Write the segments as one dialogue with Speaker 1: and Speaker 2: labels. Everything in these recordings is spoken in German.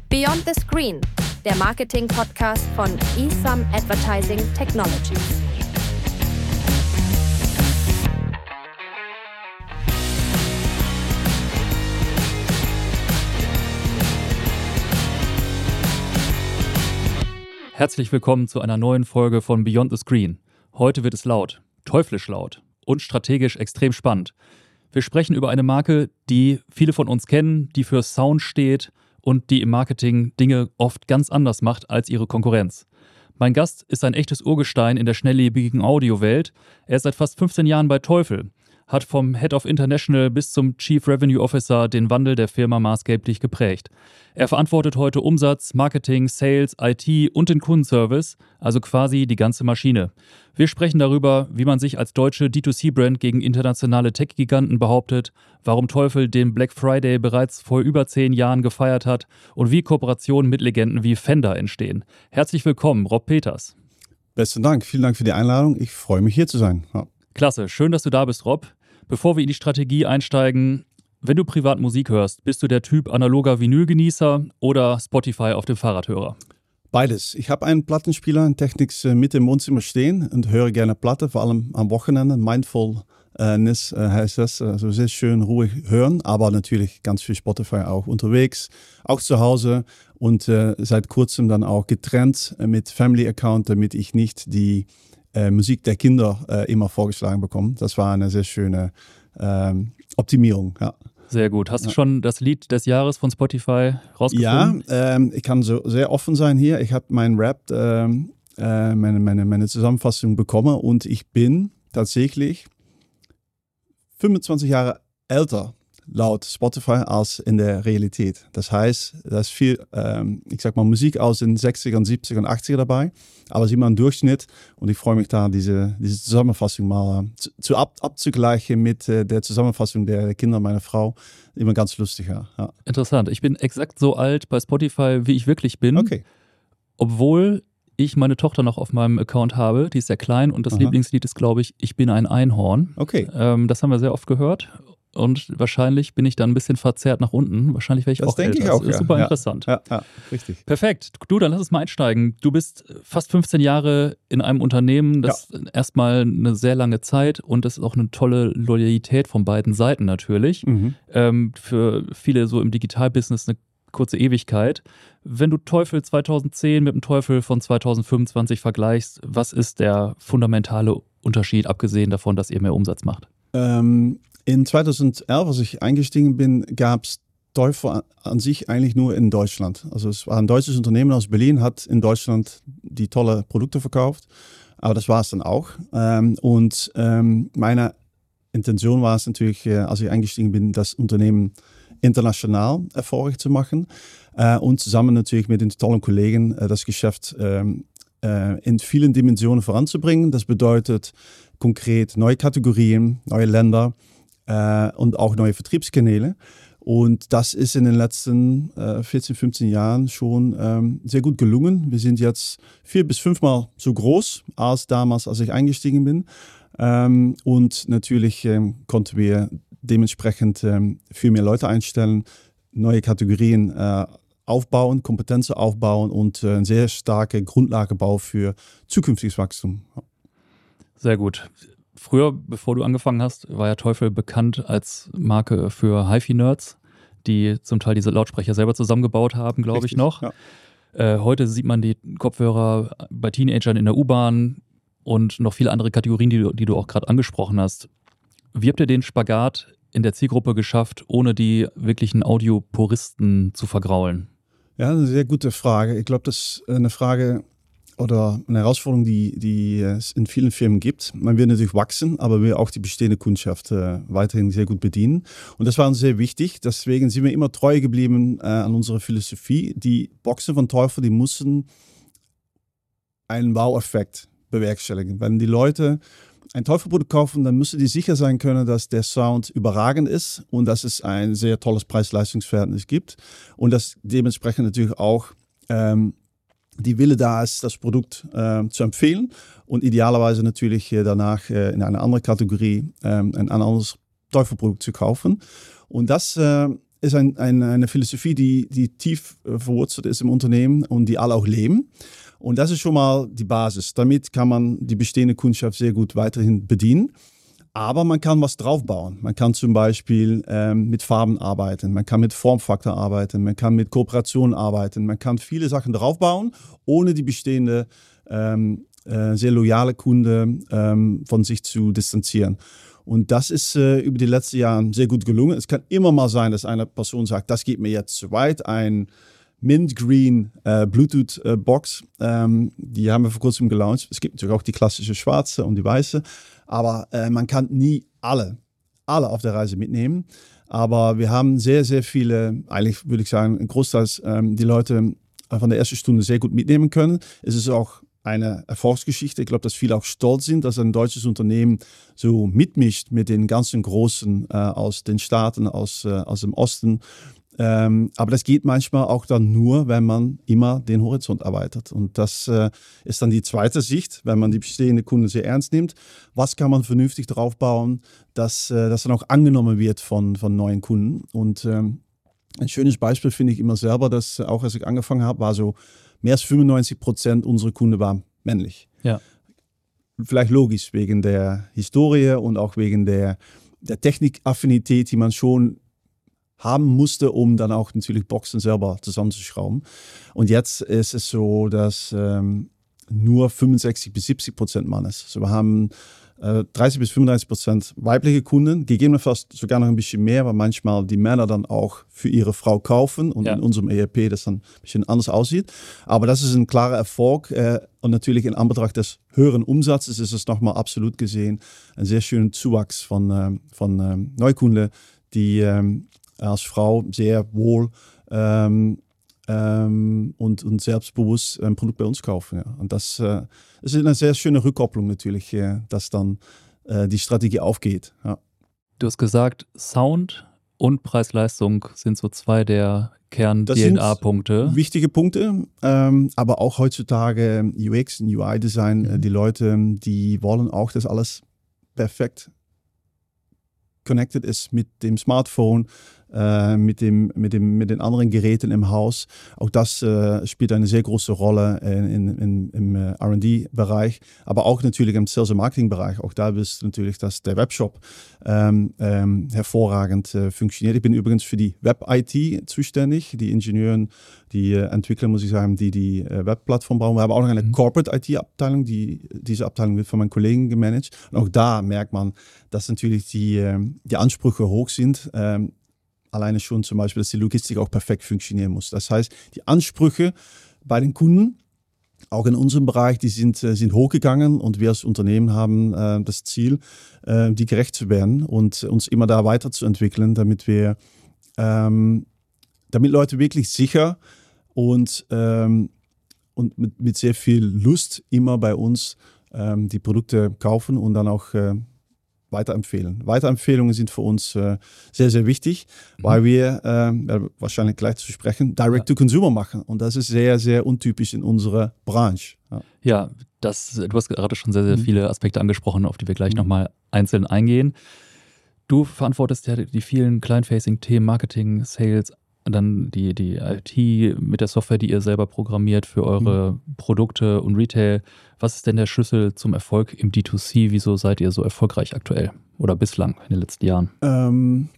Speaker 1: Beyond the Screen, der Marketing-Podcast von eSum Advertising Technologies.
Speaker 2: Herzlich willkommen zu einer neuen Folge von Beyond the Screen. Heute wird es laut, teuflisch laut und strategisch extrem spannend. Wir sprechen über eine Marke, die viele von uns kennen, die für Sound steht und die im Marketing Dinge oft ganz anders macht als ihre Konkurrenz. Mein Gast ist ein echtes Urgestein in der schnelllebigen Audiowelt. Er ist seit fast 15 Jahren bei Teufel, hat vom Head of International bis zum Chief Revenue Officer den Wandel der Firma maßgeblich geprägt. Er verantwortet heute Umsatz, Marketing, Sales, IT und den Kundenservice, also quasi die ganze Maschine. Wir sprechen darüber, wie man sich als deutsche D2C-Brand gegen internationale Tech-Giganten behauptet, warum Teufel den Black Friday bereits vor über 10 Jahren gefeiert hat und wie Kooperationen mit Legenden wie Fender entstehen. Herzlich willkommen, Rob Peters.
Speaker 3: Besten Dank, vielen Dank für die Einladung. Ich freue mich, hier zu sein. Ja.
Speaker 2: Klasse, schön, dass du da bist, Rob. Bevor wir in die Strategie einsteigen, wenn du privat Musik hörst, bist du der Typ analoger Vinylgenießer oder Spotify auf dem Fahrradhörer?
Speaker 3: Beides. Ich habe einen Plattenspieler in Technics mit im Wohnzimmer stehen und höre gerne Platte, vor allem am Wochenende. Mindfulness heißt das, also sehr schön ruhig hören, aber natürlich ganz viel Spotify auch unterwegs, auch zu Hause und seit kurzem dann auch getrennt mit Family Account, damit ich nicht die Musik der Kinder immer vorgeschlagen bekommen. Das war eine sehr schöne Optimierung. Ja.
Speaker 2: Sehr gut. Hast du schon das Lied des Jahres von Spotify rausgefunden?
Speaker 3: Ja, ich kann so sehr offen sein hier. Ich habe meinen Rap, meine Zusammenfassung bekommen und ich bin tatsächlich 25 Jahre älter laut Spotify als in der Realität. Das heißt, da ist viel, ich sag mal, Musik aus den 60er, 70er und 80er dabei, aber es ist immer ein Durchschnitt und ich freue mich da, diese Zusammenfassung mal abzugleichen mit der Zusammenfassung der Kinder meiner Frau. Immer ganz lustig, ja.
Speaker 2: Interessant. Ich bin exakt so alt bei Spotify, wie ich wirklich bin.
Speaker 3: Okay.
Speaker 2: Obwohl ich meine Tochter noch auf meinem Account habe, die ist sehr klein und das Lieblingslied ist, glaube ich, Ich bin ein Einhorn.
Speaker 3: Okay.
Speaker 2: Das haben wir sehr oft gehört. Und wahrscheinlich bin ich dann ein bisschen verzerrt nach unten. Wahrscheinlich wäre ich auch älter.
Speaker 3: Das denke ich auch,
Speaker 2: Das ist super interessant.
Speaker 3: Ja, richtig.
Speaker 2: Perfekt. Du, dann lass uns mal einsteigen. Du bist fast 15 Jahre in einem Unternehmen. Das ist erstmal eine sehr lange Zeit und das ist auch eine tolle Loyalität von beiden Seiten natürlich. Für viele so im Digitalbusiness eine kurze Ewigkeit. Wenn du Teufel 2010 mit dem Teufel von 2025 vergleichst, was ist der fundamentale Unterschied, abgesehen davon, dass ihr mehr Umsatz macht?
Speaker 3: In 2011, als ich eingestiegen bin, gab es Teufel an sich eigentlich nur in Deutschland. Also es war ein deutsches Unternehmen aus Berlin, hat in Deutschland die tolle Produkte verkauft. Aber das war es dann auch. Meine Intention war es natürlich, als ich eingestiegen bin, das Unternehmen international erfolgreich zu machen. Und zusammen natürlich mit den tollen Kollegen das Geschäft in vielen Dimensionen voranzubringen. Das bedeutet konkret neue Kategorien, neue Länder, und auch neue Vertriebskanäle. Und das ist in den letzten 14, 15 Jahren schon sehr gut gelungen. Wir sind jetzt 4 bis 5 Mal so groß als damals, als ich eingestiegen bin. Und natürlich konnten wir dementsprechend viel mehr Leute einstellen, neue Kategorien aufbauen, Kompetenzen aufbauen und eine sehr starke Grundlagebau für zukünftiges Wachstum.
Speaker 2: Sehr gut. Früher, bevor du angefangen hast, war ja Teufel bekannt als Marke für HiFi-Nerds, die zum Teil diese Lautsprecher selber zusammengebaut haben, glaube ich noch. Ja. Heute sieht man die Kopfhörer bei Teenagern in der U-Bahn und noch viele andere Kategorien, die du auch gerade angesprochen hast. Wie habt ihr den Spagat in der Zielgruppe geschafft, ohne die wirklichen Audiopuristen zu vergraulen?
Speaker 3: Ja, eine sehr gute Frage. Ich glaube, das ist eine Frage oder eine Herausforderung, die es in vielen Firmen gibt. Man will natürlich wachsen, aber will auch die bestehende Kundschaft weiterhin sehr gut bedienen. Und das war uns sehr wichtig. Deswegen sind wir immer treu geblieben an unserer Philosophie. Die Boxen von Teufel, die mussten einen Wow-Effekt bewerkstelligen. Wenn die Leute ein Teufel-Produkt kaufen, dann müssen die sicher sein können, dass der Sound überragend ist und dass es ein sehr tolles Preis-Leistungs-Verhältnis gibt. Und dass dementsprechend natürlich auch die Wille da ist, das Produkt zu empfehlen und idealerweise natürlich danach in eine andere Kategorie ein anderes Teufelprodukt zu kaufen. Und das ist eine Philosophie, die tief verwurzelt ist im Unternehmen und die alle auch leben. Und das ist schon mal die Basis. Damit kann man die bestehende Kundschaft sehr gut weiterhin bedienen. Aber man kann was draufbauen. Man kann zum Beispiel mit Farben arbeiten, man kann mit Formfaktor arbeiten, man kann mit Kooperation arbeiten, man kann viele Sachen draufbauen, ohne die bestehende sehr loyale Kunde von sich zu distanzieren. Und das ist über die letzten Jahre sehr gut gelungen. Es kann immer mal sein, dass eine Person sagt, das geht mir jetzt zu weit. Ein Mint Green Bluetooth-Box, die haben wir vor kurzem gelauncht. Es gibt natürlich auch die klassische schwarze und die weiße, aber man kann nie alle auf der Reise mitnehmen. Aber wir haben sehr, sehr viele, eigentlich würde ich sagen, großteils die Leute von der ersten Stunde sehr gut mitnehmen können. Es ist auch eine Erfolgsgeschichte. Ich glaube, dass viele auch stolz sind, dass ein deutsches Unternehmen so mitmischt mit den ganzen Großen aus den Staaten, aus dem Osten. Aber das geht manchmal auch dann nur, wenn man immer den Horizont erweitert. Und das ist dann die zweite Sicht, wenn man die bestehende Kunden sehr ernst nimmt. Was kann man vernünftig draufbauen, dass dann auch angenommen wird von neuen Kunden? Und ein schönes Beispiel finde ich immer selber, dass auch als ich angefangen habe, war so mehr als 95% unserer Kunden waren männlich.
Speaker 2: Ja.
Speaker 3: Vielleicht logisch, wegen der Historie und auch wegen der Technikaffinität, die man schon haben musste, um dann auch natürlich Boxen selber zusammenzuschrauben. Und jetzt ist es so, dass nur 65-70% Mann ist. Also wir haben 30-35% weibliche Kunden, gegebenenfalls sogar noch ein bisschen mehr, weil manchmal die Männer dann auch für ihre Frau kaufen und in unserem ERP das dann ein bisschen anders aussieht. Aber das ist ein klarer Erfolg und natürlich in Anbetracht des höheren Umsatzes ist es nochmal absolut gesehen ein sehr schöner Zuwachs von Neukunden, die als Frau sehr wohl und selbstbewusst ein Produkt bei uns kaufen. Ja. Und das ist eine sehr schöne Rückkopplung natürlich, dass dann die Strategie aufgeht. Ja.
Speaker 2: Du hast gesagt, Sound und Preis-Leistung sind so zwei der Kern-DNA-Punkte.
Speaker 3: Wichtige Punkte, aber auch heutzutage UX und UI-Design, die Leute, die wollen auch, dass alles perfekt connected ist mit dem Smartphone, mit den anderen Geräten im Haus. Auch das spielt eine sehr große Rolle im R&D-Bereich, aber auch natürlich im Sales- und Marketing-Bereich. Auch da ist natürlich, dass der Webshop hervorragend funktioniert. Ich bin übrigens für die Web-IT zuständig, die Ingenieuren, die Entwickler, muss ich sagen, die Webplattform bauen. Wir haben auch noch eine Corporate-IT-Abteilung, diese Abteilung wird von meinen Kollegen gemanagt. Und auch da merkt man, dass natürlich die Ansprüche hoch sind. Alleine schon zum Beispiel, dass die Logistik auch perfekt funktionieren muss. Das heißt, die Ansprüche bei den Kunden, auch in unserem Bereich, die sind hochgegangen und wir als Unternehmen haben das Ziel, die gerecht zu werden und uns immer da weiterzuentwickeln, damit Leute wirklich sicher und mit sehr viel Lust immer bei uns die Produkte kaufen und dann auch weiterempfehlen. Weiterempfehlungen sind für uns sehr, sehr wichtig, weil wir, wahrscheinlich gleich zu sprechen, Direct-to-Consumer machen. Und das ist sehr, sehr untypisch in unserer Branche.
Speaker 2: Ja, du hast gerade schon sehr, sehr viele Aspekte angesprochen, auf die wir gleich nochmal einzeln eingehen. Du verantwortest ja die vielen Client-Facing-Themen, Marketing, Sales, dann die IT mit der Software, die ihr selber programmiert für eure Produkte und Retail. Was ist denn der Schlüssel zum Erfolg im D2C? Wieso seid ihr so erfolgreich aktuell oder bislang in den letzten Jahren?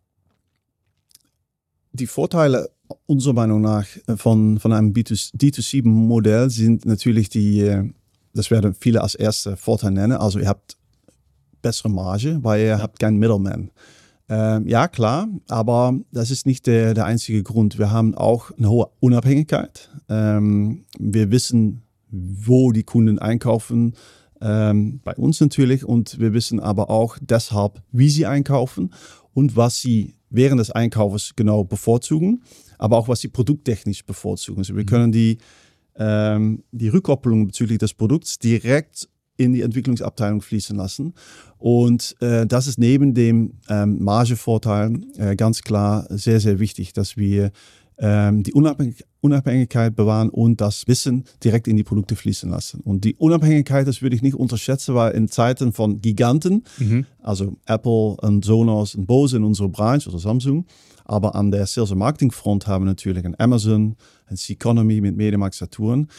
Speaker 3: Die Vorteile unserer Meinung nach von einem D2C-Modell sind natürlich das werden viele als erste Vorteil nennen. Also ihr habt bessere Marge, weil ihr habt keinen Middleman. Ja, klar, aber das ist nicht der einzige Grund. Wir haben auch eine hohe Unabhängigkeit. Wir wissen, wo die Kunden einkaufen, bei uns natürlich. Und wir wissen aber auch deshalb, wie sie einkaufen und was sie während des Einkaufs genau bevorzugen, aber auch was sie produkttechnisch bevorzugen. Also wir können die Rückkopplung bezüglich des Produkts direkt in die Entwicklungsabteilung fließen lassen. Und das ist neben dem Margevorteil ganz klar sehr, sehr wichtig, dass wir die Unabhängigkeit bewahren und das Wissen direkt in die Produkte fließen lassen. Und die Unabhängigkeit, das würde ich nicht unterschätzen, weil in Zeiten von Giganten, also Apple und Sonos und Bose in unserer Branche oder Samsung, aber an der Sales- und Marketing-Front haben wir natürlich ein Amazon, ein C-Economy mit MediaMarkt, Saturn.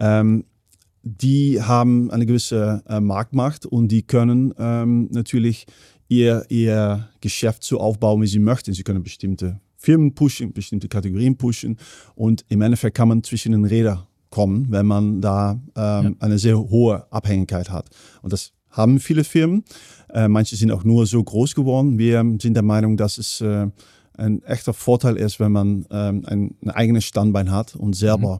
Speaker 3: Die haben eine gewisse Marktmacht und die können natürlich ihr Geschäft so aufbauen, wie sie möchten. Sie können bestimmte Firmen pushen, bestimmte Kategorien pushen und im Endeffekt kann man zwischen den Rädern kommen, wenn man da eine sehr hohe Abhängigkeit hat. Und das haben viele Firmen. Manche sind auch nur so groß geworden. Wir sind der Meinung, dass es ein echter Vorteil ist, wenn man ein eigenes Standbein hat und selber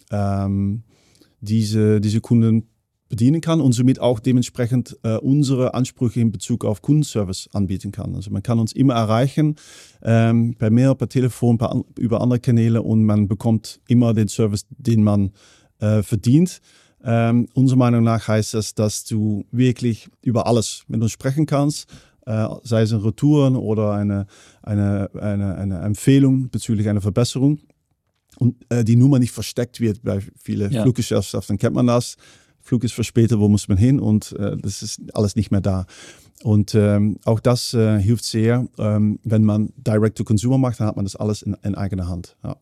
Speaker 3: diese Kunden bedienen kann und somit auch dementsprechend unsere Ansprüche in Bezug auf Kundenservice anbieten kann. Also man kann uns immer erreichen, per Mail, per Telefon, über andere Kanäle und man bekommt immer den Service, den man verdient. Unserer Meinung nach heißt das, dass du wirklich über alles mit uns sprechen kannst, sei es in Retouren oder eine Empfehlung bezüglich einer Verbesserung und die Nummer nicht versteckt wird bei vielen Fluggesellschaften, kennt man das. Flug ist verspätet, wo muss man hin und das ist alles nicht mehr da. Und auch das hilft sehr, wenn man Direct-to-Consumer macht, dann hat man das alles in eigener Hand. Ja.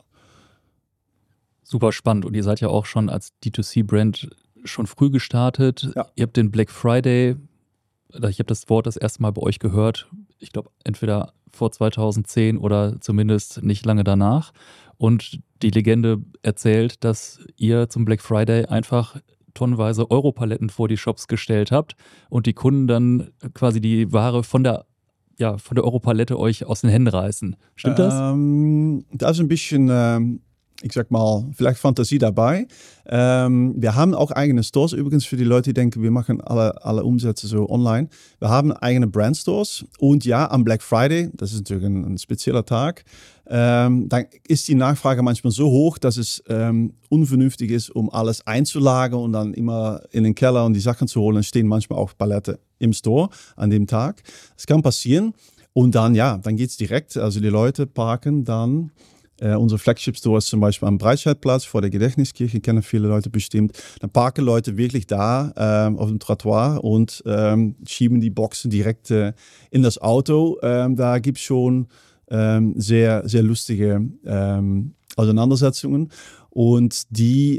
Speaker 2: Super spannend und ihr seid ja auch schon als D2C-Brand schon früh gestartet. Ja. Ihr habt den Black Friday, ich habe das Wort das erste Mal bei euch gehört, ich glaube entweder vor 2010 oder zumindest nicht lange danach. Und die Legende erzählt, dass ihr zum Black Friday einfach tonnenweise Europaletten vor die Shops gestellt habt und die Kunden dann quasi die Ware von der Europalette euch aus den Händen reißen. Stimmt das?
Speaker 3: Da ist ein bisschen, ich sag mal, vielleicht Fantasie dabei. Wir haben auch eigene Stores übrigens für die Leute, die denken, wir machen alle Umsätze so online. Wir haben eigene Brandstores und ja, am Black Friday, das ist natürlich ein spezieller Tag, dann ist die Nachfrage manchmal so hoch, dass es unvernünftig ist, um alles einzulagern und dann immer in den Keller und die Sachen zu holen. Dann stehen manchmal auch Paletten im Store an dem Tag. Das kann passieren und dann geht es direkt. Also die Leute parken dann. Unser Flagship-Store ist zum Beispiel am Breitscheidplatz vor der Gedächtniskirche, kennen viele Leute bestimmt. Dann parken Leute wirklich da auf dem Trottoir und schieben die Boxen direkt in das Auto. Da gibt es schon sehr, sehr lustige Auseinandersetzungen. Und die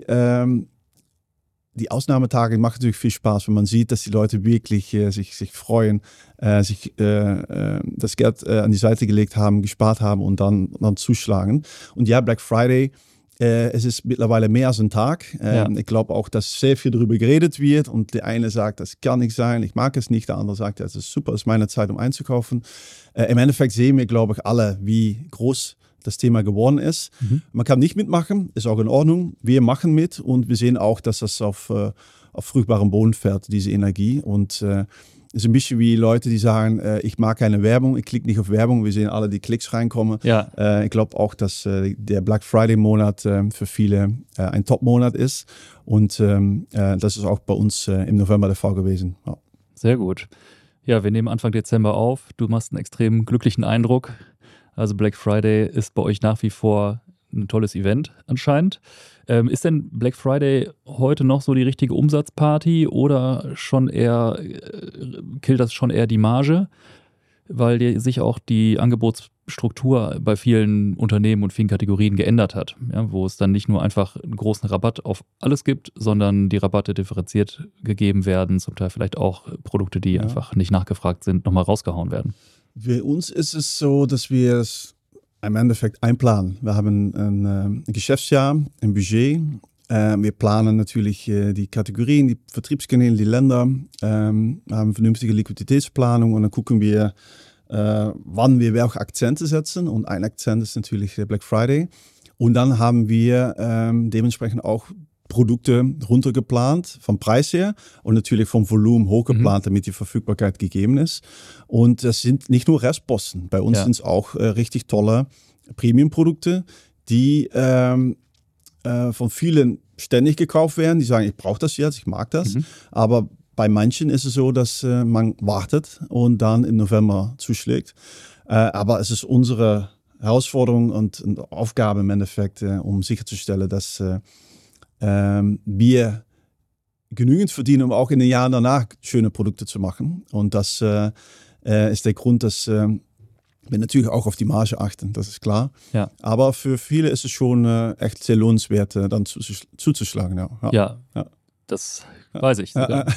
Speaker 3: Ausnahmetage machen natürlich viel Spaß, wenn man sieht, dass die Leute wirklich sich freuen, sich das Geld an die Seite gelegt haben, gespart haben und dann zuschlagen. Und ja, Black Friday, es ist mittlerweile mehr als ein Tag. Ich glaube auch, dass sehr viel darüber geredet wird und der eine sagt, das kann nicht sein, ich mag es nicht. Der andere sagt, es ist super, es ist meine Zeit, um einzukaufen. Im Endeffekt sehen wir, glaube ich, alle, wie groß das Thema geworden ist. Man kann nicht mitmachen, ist auch in Ordnung. Wir machen mit und wir sehen auch, dass das auf fruchtbarem Boden fährt, diese Energie. Und es ist ein bisschen wie Leute, die sagen, ich mag keine Werbung, ich klicke nicht auf Werbung. Wir sehen alle, die Klicks reinkommen. Ja. Ich glaube auch, dass der Black Friday-Monat für viele ein Top-Monat ist. Und das ist auch bei uns im November der Fall gewesen. Ja.
Speaker 2: Sehr gut. Ja, wir nehmen Anfang Dezember auf. Du machst einen extrem glücklichen Eindruck. Also Black Friday ist bei euch nach wie vor ein tolles Event anscheinend. Ist denn Black Friday heute noch so die richtige Umsatzparty oder schon eher killt das schon eher die Marge, weil sich auch die Angebotsstruktur bei vielen Unternehmen und vielen Kategorien geändert hat, ja, wo es dann nicht nur einfach einen großen Rabatt auf alles gibt, sondern die Rabatte differenziert gegeben werden, zum Teil vielleicht auch Produkte, die einfach nicht nachgefragt sind, nochmal rausgehauen werden.
Speaker 3: Für uns ist es so, dass wir es im Endeffekt einplanen. Wir haben ein Geschäftsjahr, ein Budget. Wir planen natürlich die Kategorien, die Vertriebskanäle, die Länder. Wir haben vernünftige Liquiditätsplanung und dann gucken wir, wann wir welche Akzente setzen. Und ein Akzent ist natürlich der Black Friday. Und dann haben wir dementsprechend auch Produkte runtergeplant, vom Preis her und natürlich vom Volumen hochgeplant, damit die Verfügbarkeit gegeben ist. Und das sind nicht nur Restposten. Bei uns sind es auch richtig tolle Premium-Produkte, die von vielen ständig gekauft werden. Die sagen, ich brauche das jetzt, ich mag das. Aber bei manchen ist es so, dass man wartet und dann im November zuschlägt. Aber es ist unsere Herausforderung und Aufgabe im Endeffekt, um sicherzustellen, dass wir genügend verdienen, um auch in den Jahren danach schöne Produkte zu machen. Und das ist der Grund, dass wir natürlich auch auf die Marge achten, das ist klar.
Speaker 2: Ja.
Speaker 3: Aber für viele ist es schon echt sehr lohnenswert, dann zuzuschlagen.
Speaker 2: Ja. Das weiß ich sogar.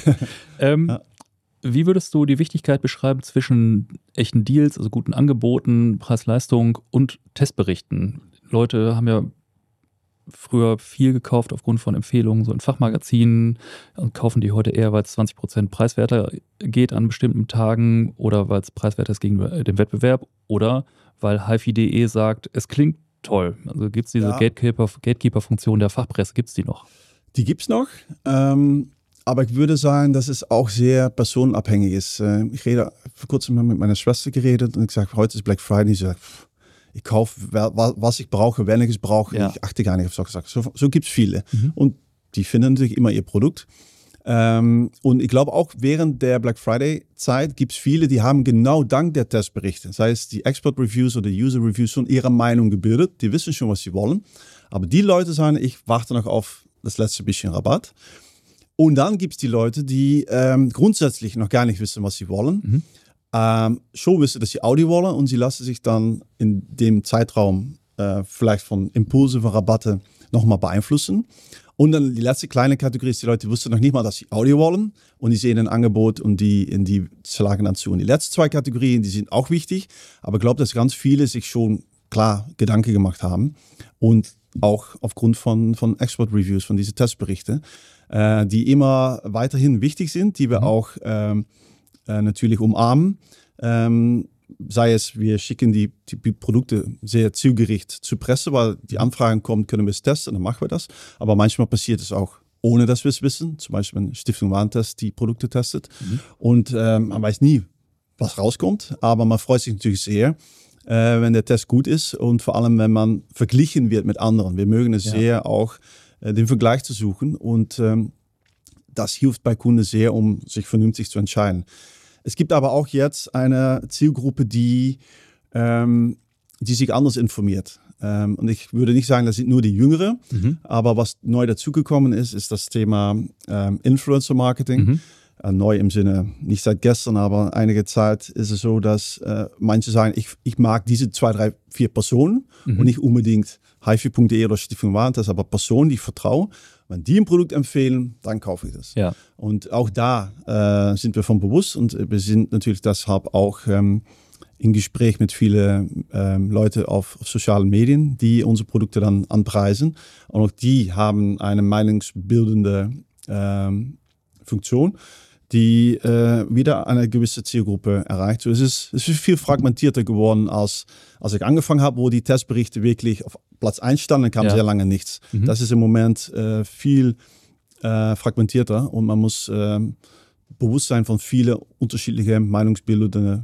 Speaker 2: Wie würdest du die Wichtigkeit beschreiben zwischen echten Deals, also guten Angeboten, Preis-Leistung und Testberichten? Leute haben ja früher viel gekauft aufgrund von Empfehlungen, so in Fachmagazinen, und kaufen die heute eher, weil es 20% preiswerter geht an bestimmten Tagen oder weil es preiswerter ist gegenüber dem Wettbewerb oder weil HiFi.de sagt, es klingt toll. Also gibt es diese Gatekeeper-Funktion der Fachpresse, gibt es die noch?
Speaker 3: Die gibt es noch, aber ich würde sagen, dass es auch sehr personenabhängig ist. Ich rede vor kurzem mal mit meiner Schwester geredet und ich sage, heute ist Black Friday. Sie sagt, ich kaufe, was ich brauche, wenn ich es brauche. Ja. Ich achte gar nicht auf solche Sachen. So gibt es viele. Und die finden natürlich immer ihr Produkt. Und ich glaube auch während der Black Friday-Zeit gibt es viele, die haben genau dank der Testberichte, sei es die Expert-Reviews oder User-Reviews, schon ihre Meinung gebildet. Die wissen schon, was sie wollen. Aber die Leute sagen, ich warte noch auf das letzte bisschen Rabatt. Und dann gibt es die Leute, die grundsätzlich noch gar nicht wissen, was sie wollen. Schon wissen, dass sie Audio wollen und sie lassen sich dann in dem Zeitraum vielleicht von Impulse, von Rabatte nochmal beeinflussen. Und dann die letzte kleine Kategorie ist, die Leute wussten noch nicht mal, dass sie Audio wollen und die sehen ein Angebot und die schlagen dann zu. Und die letzten zwei Kategorien, die sind auch wichtig, aber ich glaube, dass ganz viele sich schon klar Gedanken gemacht haben und auch aufgrund von Expert-Reviews, von diesen Testberichten, die immer weiterhin wichtig sind, die wir auch natürlich umarmen. Sei es, wir schicken die Produkte sehr zielgerichtet zur Presse, weil die Anfragen kommen, können wir es testen, dann machen wir das. Aber manchmal passiert es auch, ohne dass wir es wissen. Zum Beispiel wenn Stiftung Warentest die Produkte testet. Und man weiß nie, was rauskommt, aber man freut sich natürlich sehr, wenn der Test gut ist und vor allem, wenn man verglichen wird mit anderen. Wir mögen es sehr auch, den Vergleich zu suchen und das hilft bei Kunden sehr, um sich vernünftig zu entscheiden. Es gibt aber auch jetzt eine Zielgruppe, die sich anders informiert. Und ich würde nicht sagen, das sind nur die Jüngeren, aber was neu dazugekommen ist, ist das Thema Influencer-Marketing. Neu im Sinne, nicht seit gestern, aber einige Zeit ist es so, dass manche sagen, ich mag diese 2, 3, 4 Personen und nicht unbedingt HiFi.de oder Stiftung Warentest, aber Personen, die ich vertraue. Wenn die ein Produkt empfehlen, dann kaufe ich das. Ja. Und auch da sind wir von bewusst und wir sind natürlich deshalb auch im Gespräch mit vielen Leuten auf sozialen Medien, die unsere Produkte dann anpreisen. Und auch die haben eine meinungsbildende Funktion, die wieder eine gewisse Zielgruppe erreicht. So, es ist viel fragmentierter geworden, als ich angefangen habe, wo die Testberichte wirklich auf Platz 1 standen, dann kam sehr lange nichts. Das ist im Moment viel fragmentierter und man muss bewusst sein von vielen unterschiedlichen meinungsbildenden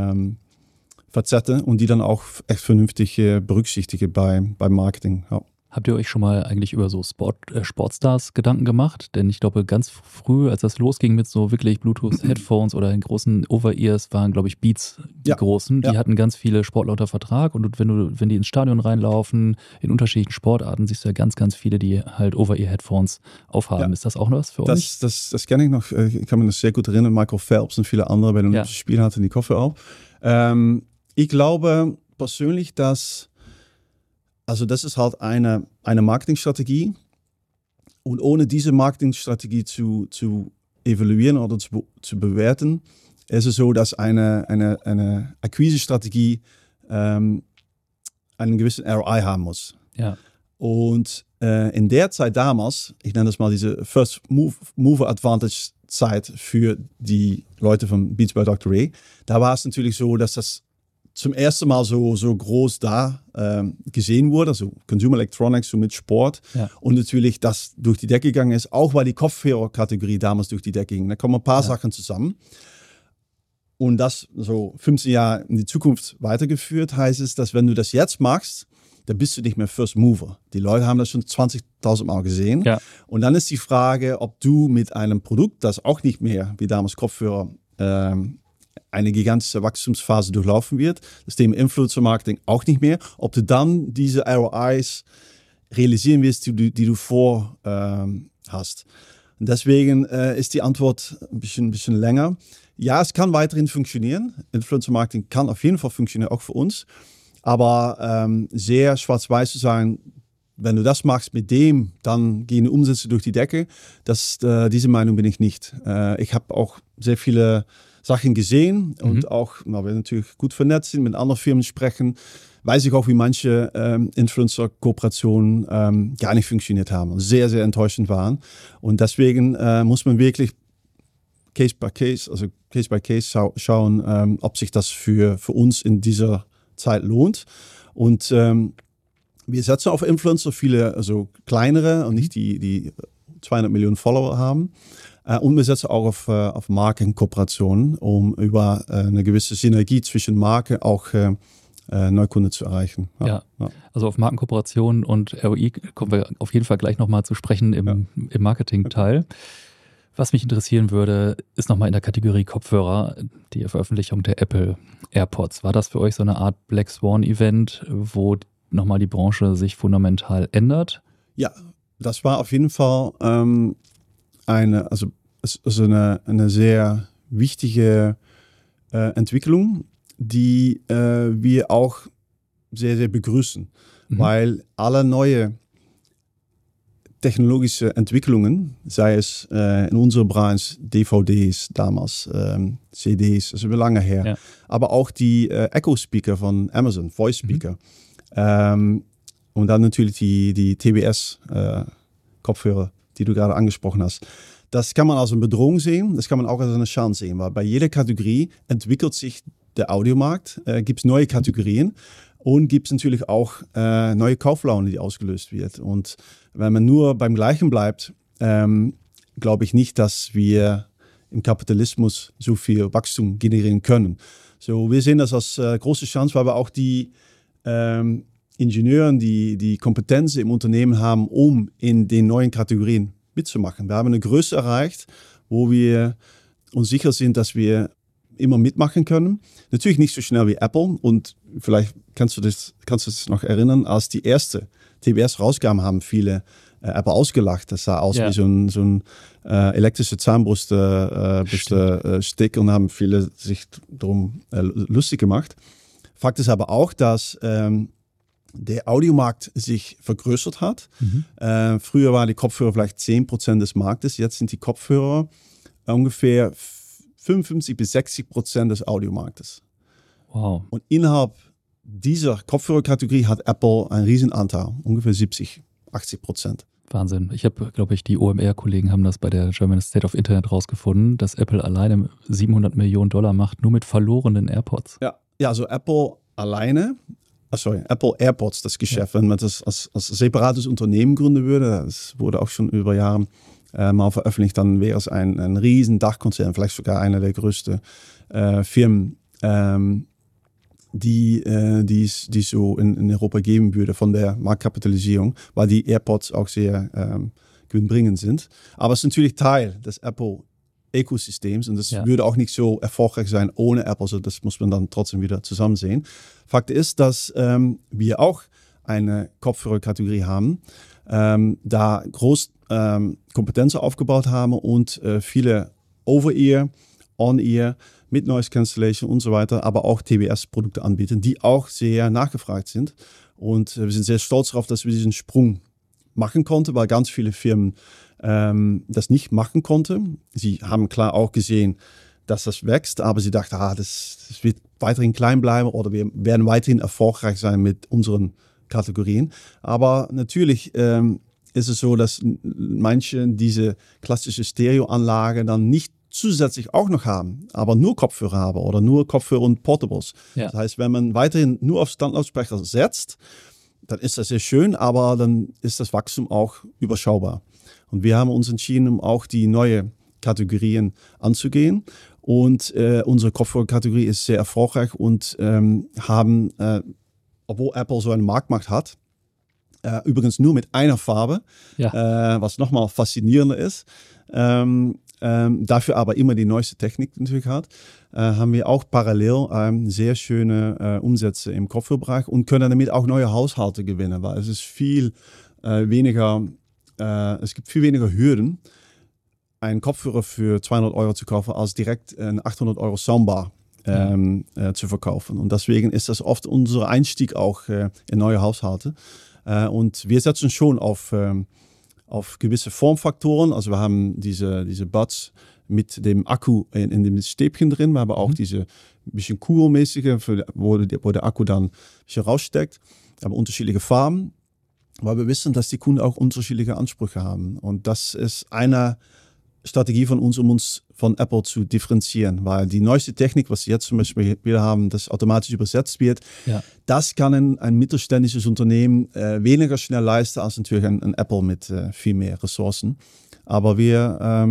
Speaker 3: Facetten und die dann auch echt vernünftig berücksichtigen beim Marketing. Ja.
Speaker 2: Habt ihr euch schon mal eigentlich über so Sportstars Gedanken gemacht? Denn ich glaube, ganz früh, als das losging mit so wirklich Bluetooth-Headphones oder den großen Over-Ears, waren, glaube ich, Beats die großen. Die hatten ganz viele Sportler unter Vertrag und wenn die ins Stadion reinlaufen, in unterschiedlichen Sportarten, siehst du ja ganz, ganz viele, die halt Over-Ear-Headphones aufhaben. Ja. Ist das auch noch was für euch? Das
Speaker 3: kenne ich noch. Ich kann mich das sehr gut erinnern. Michael Phelps und viele andere bei den Olympischen Spielen hatten die Koffer auf. Ich glaube persönlich, dass das ist halt eine Marketingstrategie und ohne diese Marketingstrategie zu evaluieren oder zu bewerten, ist es so, dass eine Akquise-Strategie einen gewissen ROI haben muss. Ja. Und in der Zeit damals, ich nenne das mal diese First Mover Advantage Zeit für die Leute von Beats by Dr. Ray, da war es natürlich so, dass das zum ersten Mal so groß da gesehen wurde, also Consumer Electronics, so mit Sport. Ja. Und natürlich, das durch die Decke gegangen ist, auch weil die Kopfhörerkategorie damals durch die Decke ging. Da kommen ein paar Sachen zusammen. Und das so 15 Jahre in die Zukunft weitergeführt, heißt es, dass wenn du das jetzt machst, dann bist du nicht mehr First Mover. Die Leute haben das schon 20.000 Mal gesehen. Ja. Und dann ist die Frage, ob du mit einem Produkt, das auch nicht mehr, wie damals Kopfhörer, eine gigantische Wachstumsphase durchlaufen wird. Das Thema Influencer-Marketing auch nicht mehr. Ob du dann diese ROIs realisieren wirst, die du vor hast. Und deswegen ist die Antwort ein bisschen länger. Ja, es kann weiterhin funktionieren. Influencer-Marketing kann auf jeden Fall funktionieren, auch für uns. Aber sehr schwarz-weiß zu sagen, wenn du das machst mit dem, dann gehen die Umsätze durch die Decke. Diese Meinung bin ich nicht. Ich habe auch sehr viele Sachen gesehen und auch, weil wir natürlich gut vernetzt sind, mit anderen Firmen sprechen, weiß ich auch, wie manche Influencer-Kooperationen gar nicht funktioniert haben und sehr, sehr enttäuschend waren. Und deswegen muss man wirklich Case by Case schauen, ob sich das für uns in dieser Zeit lohnt. Und wir setzen auf Influencer, viele, also kleinere und nicht die 200 Millionen Follower haben. Und wir setzen auch auf Markenkooperationen, um über eine gewisse Synergie zwischen Marke auch Neukunden zu erreichen.
Speaker 2: Ja. Also auf Markenkooperationen und ROI kommen wir auf jeden Fall gleich nochmal zu sprechen im Marketing-Teil. Was mich interessieren würde, ist nochmal in der Kategorie Kopfhörer die Veröffentlichung der Apple AirPods. War das für euch so eine Art Black Swan-Event, wo nochmal die Branche sich fundamental ändert?
Speaker 3: Ja, das war auf jeden Fall eine sehr wichtige Entwicklung, die wir auch sehr, sehr begrüßen, weil alle neue technologische Entwicklungen, sei es in unserer Branche DVDs damals, CDs, das ist lange her, aber auch die Echo-Speaker von Amazon, Voice-Speaker, und dann natürlich die TBS-Kopfhörer, die du gerade angesprochen hast. Das kann man als eine Bedrohung sehen, das kann man auch als eine Chance sehen, weil bei jeder Kategorie entwickelt sich der Audiomarkt, gibt es neue Kategorien und gibt es natürlich auch neue Kauflaune, die ausgelöst wird. Und wenn man nur beim Gleichen bleibt, glaube ich nicht, dass wir im Kapitalismus so viel Wachstum generieren können. So, wir sehen das als große Chance, weil wir auch die Ingenieuren, die Kompetenzen im Unternehmen haben, um in den neuen Kategorien mitzumachen. Wir haben eine Größe erreicht, wo wir uns sicher sind, dass wir immer mitmachen können. Natürlich nicht so schnell wie Apple und vielleicht kannst du das noch erinnern, als die erste TBS rauskam, haben viele Apple ausgelacht. Das sah aus wie so ein elektrische Zahnbürste-Stick und haben viele sich darum lustig gemacht. Fakt ist aber auch, dass der Audiomarkt sich vergrößert hat. Früher waren die Kopfhörer vielleicht 10% des Marktes, jetzt sind die Kopfhörer ungefähr 55-60% des Audiomarktes.
Speaker 2: Wow.
Speaker 3: Und innerhalb dieser Kopfhörerkategorie hat Apple einen Riesenanteil, ungefähr 70-80%.
Speaker 2: Wahnsinn. Ich habe, glaube ich, die OMR-Kollegen haben das bei der German State of Internet rausgefunden, dass Apple alleine $700 Millionen macht, nur mit verlorenen AirPods.
Speaker 3: Ja, also Apple alleine, Apple AirPods, das Geschäft, wenn man das als separates Unternehmen gründen würde, das wurde auch schon über Jahre mal veröffentlicht, dann wäre es ein riesen Dachkonzern, vielleicht sogar einer der größten Firmen, die es so in Europa geben würde von der Marktkapitalisierung, weil die AirPods auch sehr gewinnbringend sind. Aber es ist natürlich Teil des Apple-Ökosystems und das würde auch nicht so erfolgreich sein ohne Apple, also das muss man dann trotzdem wieder zusammen sehen. Fakt ist, dass wir auch eine Kopfhörerkategorie haben, da groß Kompetenzen aufgebaut haben und viele Over-Ear, On-Ear, mit Noise Cancellation und so weiter, aber auch TBS-Produkte anbieten, die auch sehr nachgefragt sind. Und wir sind sehr stolz darauf, dass wir diesen Sprung machen konnten, weil ganz viele Firmen das nicht machen konnten. Sie haben klar auch gesehen, dass das wächst, aber sie dachten, das wird weiterhin klein bleiben oder wir werden weiterhin erfolgreich sein mit unseren Kategorien. Aber natürlich ist es so, dass manche diese klassische Stereoanlage dann nicht zusätzlich auch noch haben, aber nur Kopfhörer haben oder nur Kopfhörer und Portables. Ja. Das heißt, wenn man weiterhin nur auf Standlautsprecher setzt, dann ist das sehr schön, aber dann ist das Wachstum auch überschaubar. Und wir haben uns entschieden, um auch die neue Kategorien anzugehen. Und unsere Kopfhörerkategorie ist sehr erfolgreich und haben, obwohl Apple so eine Marktmacht hat, übrigens nur mit einer Farbe, was nochmal faszinierender ist, dafür aber immer die neueste Technik natürlich hat, haben wir auch parallel sehr schöne Umsätze im Kopfhörerbereich und können damit auch neue Haushalte gewinnen, weil es ist viel weniger, es gibt viel weniger Hürden, einen Kopfhörer für 200 Euro zu kaufen, als direkt eine 800 Euro Soundbar zu verkaufen. Und deswegen ist das oft unser Einstieg auch in neue Haushalte. Und wir setzen schon auf gewisse Formfaktoren. Also wir haben diese Buds mit dem Akku in dem Stäbchen drin. Wir haben auch diese bisschen kugelmäßige, wo der Akku dann ein bisschen raussteckt. Wir haben unterschiedliche Farben, weil wir wissen, dass die Kunden auch unterschiedliche Ansprüche haben. Und das ist eine Strategie von uns, um uns von Apple zu differenzieren, weil die neueste Technik, was sie jetzt zum Beispiel wieder haben, das automatisch übersetzt wird, das kann ein mittelständisches Unternehmen weniger schnell leisten als natürlich ein Apple mit viel mehr Ressourcen. Aber wir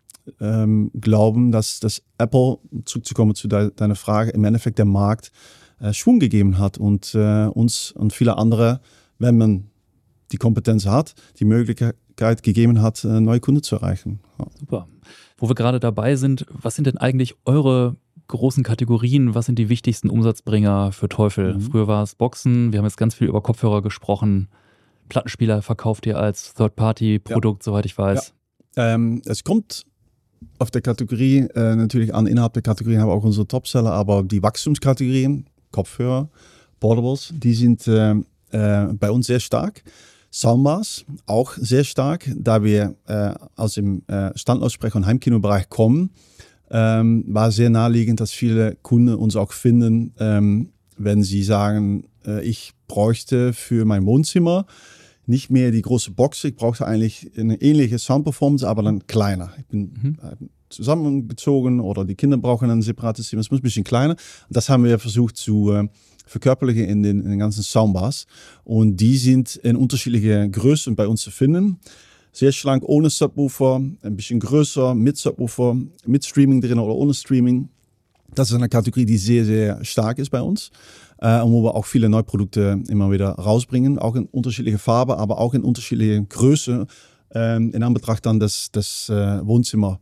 Speaker 3: glauben, dass Apple, zurückzukommen zu deiner Frage, im Endeffekt der Markt Schwung gegeben hat und uns und viele andere, wenn man die Kompetenz hat, die Möglichkeit gegeben hat, neue Kunden zu erreichen. Ja.
Speaker 2: Super. Wo wir gerade dabei sind, was sind denn eigentlich eure großen Kategorien? Was sind die wichtigsten Umsatzbringer für Teufel? Früher war es Boxen, wir haben jetzt ganz viel über Kopfhörer gesprochen. Plattenspieler verkauft ihr als Third-Party-Produkt, soweit ich weiß.
Speaker 3: Ja. Es kommt auf der Kategorie natürlich an. Innerhalb der Kategorien haben wir auch unsere Topseller, aber die Wachstumskategorien, Kopfhörer, Portables, die sind bei uns sehr stark. Soundbars auch sehr stark, da wir aus dem Standlautsprecher- und Heimkinobereich kommen, war sehr naheliegend, dass viele Kunden uns auch finden, wenn sie sagen, ich bräuchte für mein Wohnzimmer nicht mehr die große Box, ich brauchte eigentlich eine ähnliche Soundperformance, aber dann kleiner. Ich bin zusammengezogen oder die Kinder brauchen ein separates Zimmer, es muss ein bisschen kleiner. Das haben wir versucht zu verkörperlichen in den ganzen Soundbars. Und die sind in unterschiedliche Größen bei uns zu finden. Sehr schlank, ohne Subwoofer, ein bisschen größer, mit Subwoofer, mit Streaming drin oder ohne Streaming. Das ist eine Kategorie, die sehr, sehr stark ist bei uns. Und wo wir auch viele neue Produkte immer wieder rausbringen. Auch in unterschiedliche Farben, aber auch in unterschiedliche Größe. In Anbetracht dann des Wohnzimmers.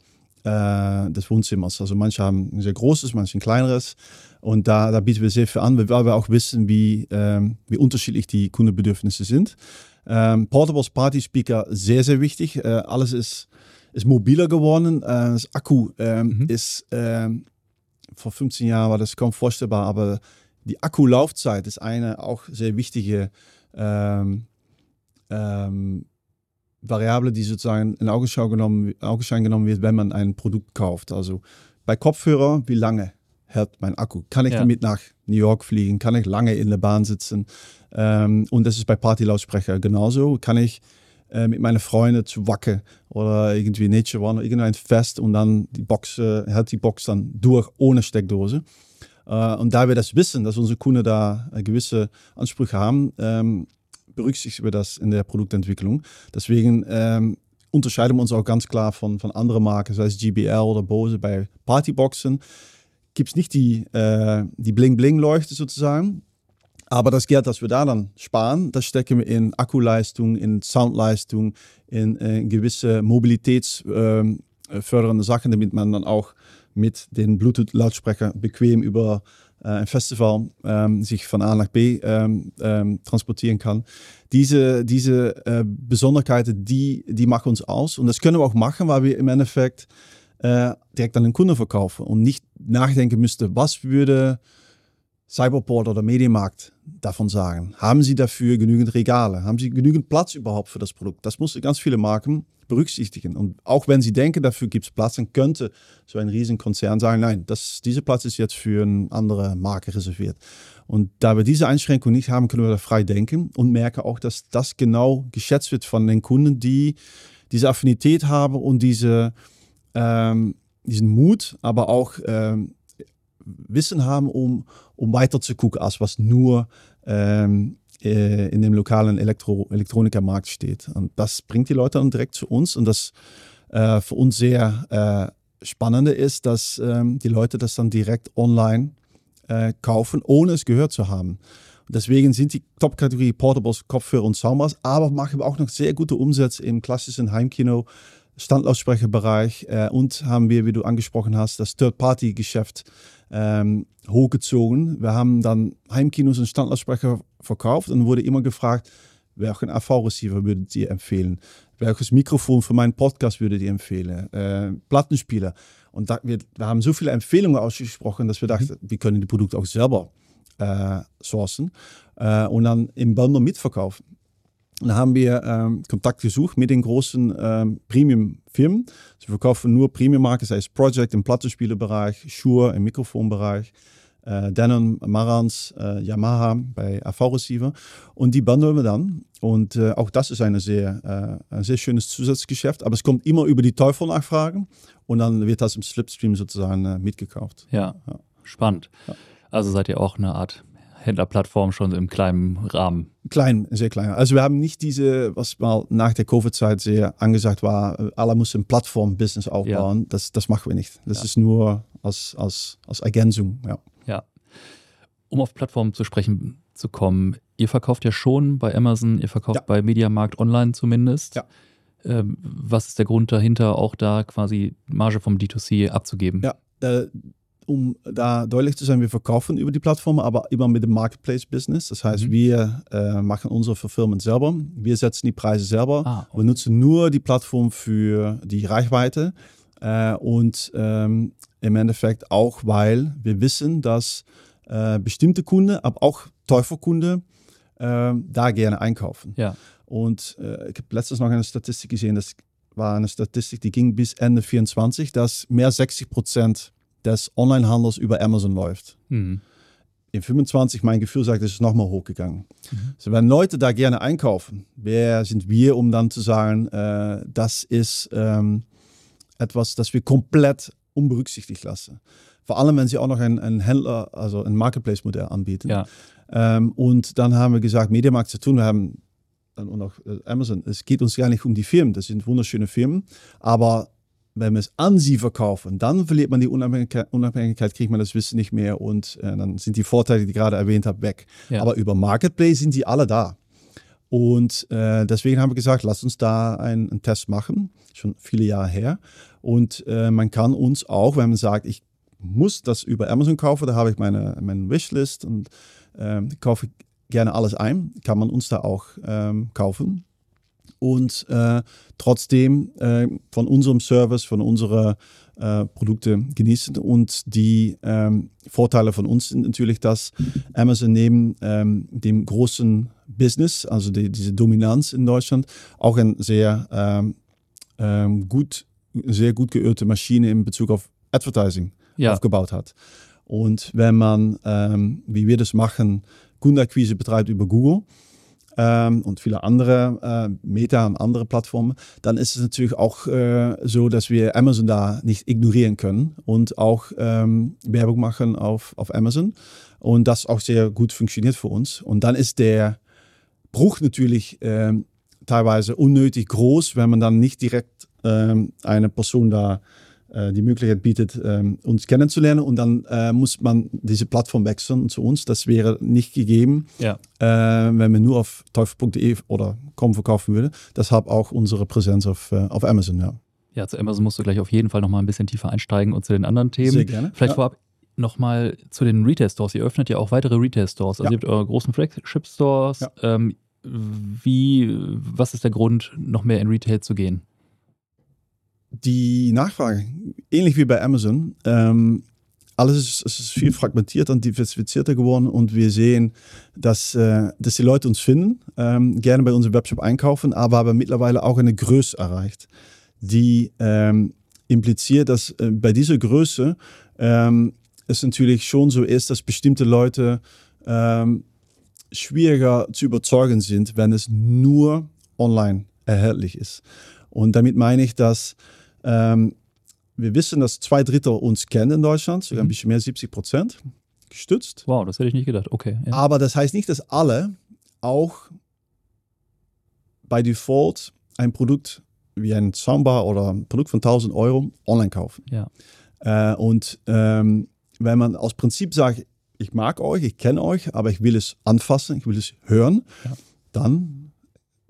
Speaker 3: Also manche haben ein sehr großes, manche ein kleineres. Und da bieten wir sehr viel an, weil wir auch wissen, wie unterschiedlich die Kundenbedürfnisse sind. Portables, Party Speaker, sehr, sehr wichtig. Alles ist mobiler geworden. Das Akku ist, vor 15 Jahren war das kaum vorstellbar, aber die Akkulaufzeit ist eine auch sehr wichtige Variable, die sozusagen in Augenschein genommen wird, wenn man ein Produkt kauft. Also bei Kopfhörer, wie lange hält mein Akku? Kann ich damit nach New York fliegen? Kann ich lange in der Bahn sitzen? Und das ist bei Partylautsprecher genauso. Kann ich mit meinen Freunden zu Wacken oder irgendwie Nature One oder irgendein Fest und dann hält die Box dann durch ohne Steckdose. Und da wir das wissen, dass unsere Kunden da gewisse Ansprüche haben, berücksichtigen wir das in der Produktentwicklung. Deswegen unterscheiden wir uns auch ganz klar von anderen Marken, sei es JBL oder Bose. Bei Partyboxen gibt es nicht die Bling-Bling-Leuchte sozusagen, aber das Geld, das wir da dann sparen, das stecken wir in Akkuleistung, in Soundleistung, in gewisse mobilitätsfördernde Sachen, damit man dann auch mit den Bluetooth-Lautsprecher bequem über ein Festival sich von A nach B transportieren kann. Diese Besonderheiten, die machen uns aus. Und das können wir auch machen, weil wir im Endeffekt direkt an den Kunden verkaufen und nicht nachdenken müssten, was würde Cyberport oder Mediamarkt davon sagen. Haben sie dafür genügend Regale? Haben sie genügend Platz überhaupt für das Produkt? Das mussten ganz viele Marken berücksichtigen. Und auch wenn sie denken, dafür gibt es Platz, dann könnte so ein Riesenkonzern sagen, nein, dieser Platz ist jetzt für eine andere Marke reserviert. Und da wir diese Einschränkung nicht haben, können wir da frei denken und merken auch, dass das genau geschätzt wird von den Kunden, die diese Affinität haben und diesen Mut, aber auch Wissen haben, um weiter zu gucken, als was nur in dem lokalen Elektronikermarkt steht. Und das bringt die Leute dann direkt zu uns. Und das für uns sehr Spannende ist, dass die Leute das dann direkt online kaufen, ohne es gehört zu haben. Und deswegen sind die Top-Kategorie Portables, Kopfhörer und Soundbars, aber machen wir auch noch sehr gute Umsätze im klassischen Heimkino, Standlautsprecherbereich und haben wir, wie du angesprochen hast, das Third-Party-Geschäft hochgezogen. Wir haben dann Heimkinos und Standlautsprecher verkauft und wurde immer gefragt, welchen AV-Receiver würdet ihr empfehlen? Welches Mikrofon für meinen Podcast würdet ihr empfehlen? Plattenspieler. Und wir haben so viele Empfehlungen ausgesprochen, dass wir dachten, wir können die Produkte auch selber sourcen und dann im Bundle mitverkaufen. Und dann haben wir Kontakt gesucht mit den großen Premium-Firmen. Sie verkaufen nur Premium-Marken, sei es Project im Plattenspielerbereich, Shure im Mikrofonbereich, Denon, Marantz, Yamaha bei AV-Receiver. Und die bundeln wir dann. Und auch das ist ein sehr schönes Zusatzgeschäft. Aber es kommt immer über die Teufel-Nachfragen und dann wird das im Slipstream sozusagen mitgekauft.
Speaker 2: Ja, spannend. Ja. Also seid ihr auch eine Art Händlerplattform schon im kleinen Rahmen?
Speaker 3: Klein, sehr klein. Also wir haben nicht diese, was mal nach der Covid-Zeit sehr angesagt war, alle müssen ein Plattform-Business aufbauen. Ja. Das machen wir nicht. Das ist nur als Ergänzung.
Speaker 2: Ja. Um auf Plattformen zu sprechen zu kommen, ihr verkauft ja schon bei Amazon, ihr verkauft bei Mediamarkt Online zumindest. Ja. Was ist der Grund dahinter, auch da quasi Marge vom D2C abzugeben?
Speaker 3: Ja, um da deutlich zu sein, wir verkaufen über die Plattform, aber immer mit dem Marketplace-Business. Das heißt, wir machen unsere Fulfillment selber. Wir setzen die Preise selber. Okay. Wir nutzen nur die Plattform für die Reichweite und im Endeffekt auch, weil wir wissen, dass bestimmte Kunden, aber auch Teufel-Kunden da gerne einkaufen. Ja. Und ich habe letztens noch eine Statistik gesehen, das war eine Statistik, die ging bis Ende 2024, dass mehr 60% des Onlinehandels über Amazon läuft. In 25, mein Gefühl sagt, es ist nochmal hochgegangen. Also wenn Leute da gerne einkaufen, wer sind wir, um dann zu sagen, das ist etwas, das wir komplett unberücksichtigt lassen. Vor allem, wenn sie auch noch ein Händler, also ein Marketplace-Modell anbieten. Ja. Und dann haben wir gesagt, Mediamarkt zu tun, wir haben und auch Amazon, es geht uns gar nicht um die Firmen, das sind wunderschöne Firmen, aber wenn wir es an sie verkaufen, dann verliert man die Unabhängigkeit, kriegt man das Wissen nicht mehr und dann sind die Vorteile, die ich gerade erwähnt habe, weg. Ja. Aber über Marketplace sind sie alle da. Und deswegen haben wir gesagt, lass uns da einen Test machen, schon viele Jahre her. Und man kann uns auch, wenn man sagt, ich muss das über Amazon kaufen, da habe ich meine Wishlist und kaufe gerne alles ein, kann man uns da auch kaufen. Und trotzdem von unserem Service, von unseren Produkte genießen. Und die Vorteile von uns sind natürlich, dass Amazon neben dem großen Business, also diese Dominanz in Deutschland, auch eine sehr gut geölte Maschine in Bezug auf Advertising aufgebaut hat. Und wenn man, wie wir das machen, Kundenakquise betreibt über Google, und viele andere Meta und andere Plattformen, dann ist es natürlich auch so, dass wir Amazon da nicht ignorieren können und auch Werbung machen auf Amazon und das auch sehr gut funktioniert für uns. Und dann ist der Bruch natürlich teilweise unnötig groß, wenn man dann nicht direkt eine Person da die Möglichkeit bietet, uns kennenzulernen und dann muss man diese Plattform wechseln zu uns. Das wäre nicht gegeben, wenn wir nur auf teufel.de oder com verkaufen würden. Deshalb auch unsere Präsenz auf Amazon.
Speaker 2: Ja, zu Amazon musst du gleich auf jeden Fall noch mal ein bisschen tiefer einsteigen und zu den anderen Themen.
Speaker 3: Sehr gerne.
Speaker 2: Vielleicht vorab noch mal zu den Retail-Stores. Ihr öffnet ja auch weitere Retail-Stores. Also ihr habt eure großen Flagship-Stores. Ja. Was ist der Grund, noch mehr in Retail zu gehen?
Speaker 3: Die Nachfrage, ähnlich wie bei Amazon, alles ist viel fragmentierter und diversifizierter geworden und wir sehen, dass die Leute uns finden, gerne bei unserem Webshop einkaufen, aber mittlerweile auch eine Größe erreicht, die impliziert, dass bei dieser Größe es natürlich schon so ist, dass bestimmte Leute schwieriger zu überzeugen sind, wenn es nur online erhältlich ist. Und damit meine ich, dass wir wissen, dass 2/3 uns kennen in Deutschland, sogar ein bisschen mehr, 70% gestützt.
Speaker 2: Wow, das hätte ich nicht gedacht. Okay. Ja.
Speaker 3: Aber das heißt nicht, dass alle auch bei Default ein Produkt wie ein Soundbar oder ein Produkt von 1.000 Euro online kaufen. Ja. Und wenn man aus Prinzip sagt, ich mag euch, ich kenne euch, aber ich will es anfassen, ich will es hören, dann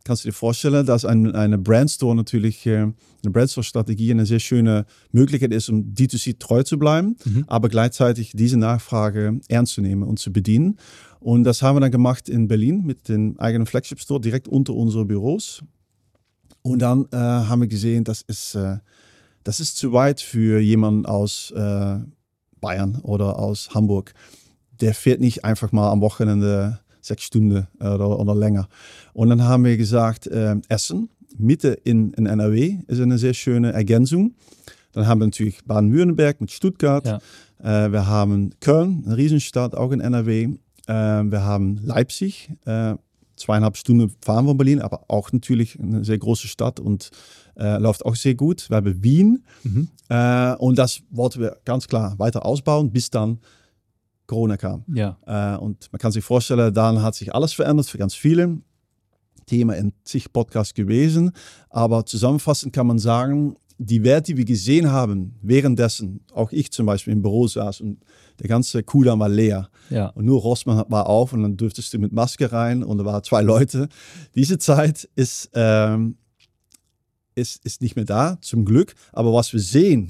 Speaker 3: kannst du dir vorstellen, dass eine Brandstore natürlich, eine Brandstore-Strategie eine sehr schöne Möglichkeit ist, um D2C treu zu bleiben, aber gleichzeitig diese Nachfrage ernst zu nehmen und zu bedienen. Und das haben wir dann gemacht in Berlin mit dem eigenen Flagship-Store direkt unter unseren Büros. Und dann haben wir gesehen, das ist zu weit für jemanden aus Bayern oder aus Hamburg. Der fährt nicht einfach mal am Wochenende 6 Stunden oder länger. Und dann haben wir gesagt, Essen, Mitte in NRW, ist eine sehr schöne Ergänzung. Dann haben wir natürlich Baden-Württemberg mit Stuttgart. Ja. Wir haben Köln, eine Riesenstadt, auch in NRW. Wir haben Leipzig, 2,5 Stunden fahren von Berlin, aber auch natürlich eine sehr große Stadt und läuft auch sehr gut. Wir haben Wien und das wollten wir ganz klar weiter ausbauen, bis dann Corona kam.
Speaker 2: Ja.
Speaker 3: Und man kann sich vorstellen, dann hat sich alles verändert für ganz viele. Thema in zig Podcasts gewesen, aber zusammenfassend kann man sagen, die Werte, die wir gesehen haben, währenddessen, auch ich zum Beispiel im Büro saß und der ganze Kuhdamm war leer. Ja. Und nur Rossmann war auf und dann durftest du mit Maske rein und da waren 2 Leute. Diese Zeit ist nicht mehr da, zum Glück. Aber was wir sehen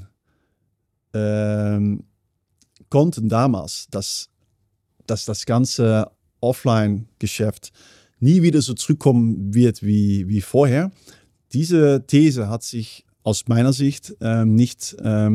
Speaker 3: konnten damals, dass das ganze Offline-Geschäft nie wieder so zurückkommen wird wie vorher. Diese These hat sich aus meiner Sicht nicht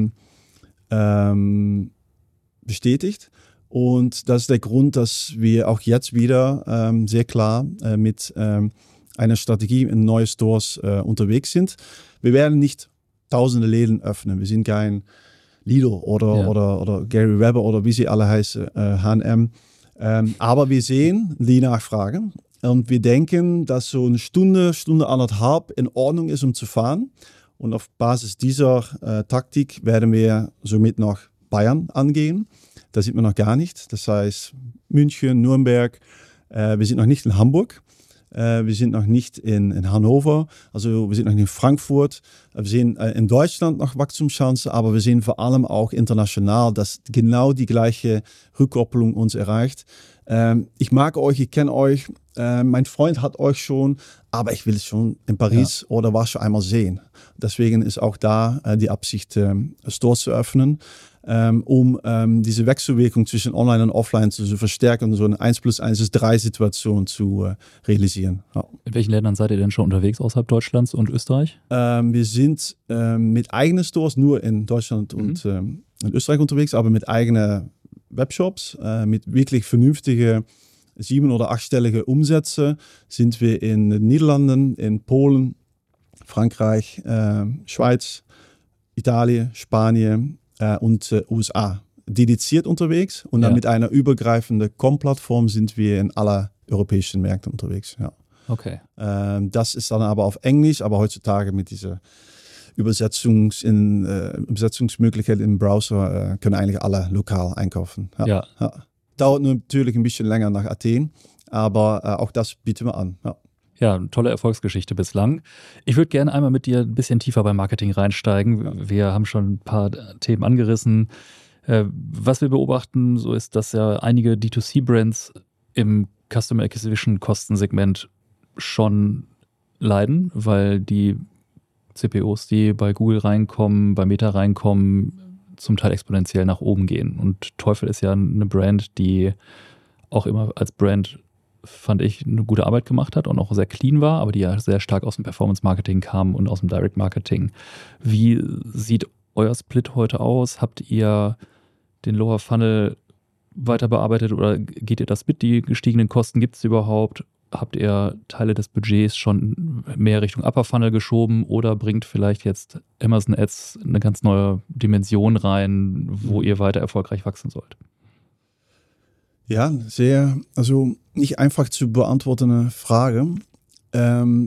Speaker 3: bestätigt. Und das ist der Grund, dass wir auch jetzt wieder sehr klar mit einer Strategie in neue Stores unterwegs sind. Wir werden nicht tausende Läden öffnen. Wir sind kein Lidl oder Gary Weber oder wie sie alle heißen, H&M. Aber wir sehen die Nachfrage und wir denken, dass so eine Stunde 1,5 in Ordnung ist, um zu fahren. Und auf Basis dieser Taktik werden wir somit nach Bayern angehen. Da sind wir noch gar nicht. Das heißt München, Nürnberg. Wir sind noch nicht in Hamburg. Wir sind noch nicht in Hannover. Also wir sind noch nicht in Frankfurt. Wir sehen in Deutschland noch Wachstumschancen, aber wir sehen vor allem auch international, dass genau die gleiche Rückkopplung uns erreicht. Ich mag euch, ich kenne euch. Mein Freund hat euch schon, aber ich will es schon in Paris oder was schon einmal sehen. Deswegen ist auch da die Absicht, Stores zu öffnen, um diese Wechselwirkung zwischen Online und Offline zu verstärken und so eine 1+1 ist 3 Situation zu realisieren. Ja.
Speaker 2: In welchen Ländern seid ihr denn schon unterwegs außerhalb Deutschlands und Österreich?
Speaker 3: Wir sind mit eigenen Stores nur in Deutschland und in Österreich unterwegs, aber mit eigenen Webshops, mit wirklich vernünftigen 7- oder 8-stellige Umsätze sind wir in den Niederlanden, in Polen, Frankreich, Schweiz, Italien, Spanien und USA dediziert unterwegs. Und dann mit einer übergreifenden Com-Plattform sind wir in aller europäischen Märkten unterwegs. Ja.
Speaker 2: Okay.
Speaker 3: Das ist dann aber auf Englisch, aber heutzutage mit dieser Übersetzungsmöglichkeit im Browser können eigentlich alle lokal einkaufen. Ja. Dauert natürlich ein bisschen länger nach Athen, aber auch das bieten wir an.
Speaker 2: Ja, tolle Erfolgsgeschichte bislang. Ich würde gerne einmal mit dir ein bisschen tiefer beim Marketing reinsteigen. Wir haben schon ein paar Themen angerissen. Was wir beobachten, so ist, dass ja einige D2C-Brands im Customer Acquisition Kostensegment schon leiden, weil die CPOs, die bei Google reinkommen, bei Meta reinkommen, zum Teil exponentiell nach oben gehen. Und Teufel ist ja eine Brand, die auch immer als Brand, fand ich, eine gute Arbeit gemacht hat und auch sehr clean war, aber die ja sehr stark aus dem Performance-Marketing kam und aus dem Direct-Marketing. Wie sieht euer Split heute aus? Habt ihr den Lower Funnel weiter bearbeitet oder geht ihr das mit? Die gestiegenen Kosten gibt es überhaupt? Habt ihr Teile des Budgets schon mehr Richtung Upper Funnel geschoben oder bringt vielleicht jetzt Amazon Ads eine ganz neue Dimension rein, wo ihr weiter erfolgreich wachsen sollt?
Speaker 3: Ja, also nicht einfach zu beantwortende Frage. Wir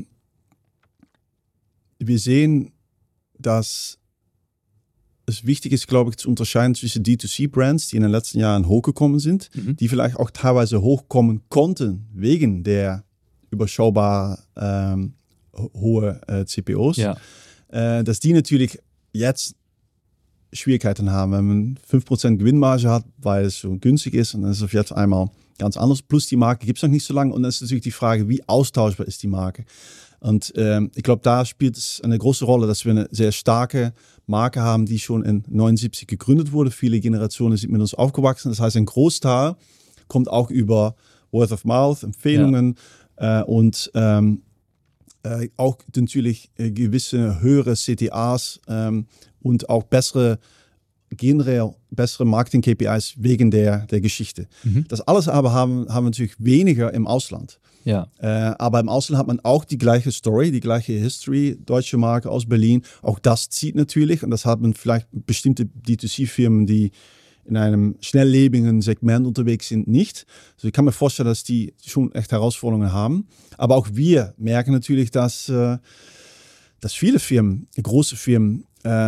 Speaker 3: sehen, dass es wichtig ist, glaube ich, zu unterscheiden zwischen D2C-Brands, die in den letzten Jahren hochgekommen sind, die vielleicht auch teilweise hochkommen konnten wegen der überschaubar hohe CPOs, dass die natürlich jetzt Schwierigkeiten haben, wenn man 5% Gewinnmarge hat, weil es so günstig ist und dann ist es auf jetzt einmal ganz anders. Plus die Marke gibt es noch nicht so lange. Und dann ist natürlich die Frage, wie austauschbar ist die Marke? Und ich glaube, da spielt es eine große Rolle, dass wir eine sehr starke Marke haben, die schon in 79 gegründet wurde. Viele Generationen sind mit uns aufgewachsen. Das heißt, ein Großteil kommt auch über Word of Mouth, Empfehlungen und auch natürlich gewisse höhere CTAs und auch generell bessere Marketing-KPIs wegen der Geschichte. Das alles aber haben wir natürlich weniger im Ausland.
Speaker 2: Ja.
Speaker 3: Aber im Ausland hat man auch die gleiche Story, die gleiche History, deutsche Marke aus Berlin. Auch das zieht natürlich und das haben vielleicht bestimmte D2C-Firmen, die in einem schnelllebigen Segment unterwegs sind, nicht. Also ich kann mir vorstellen, dass die schon echt Herausforderungen haben. Aber auch wir merken natürlich, dass viele Firmen, große Firmen,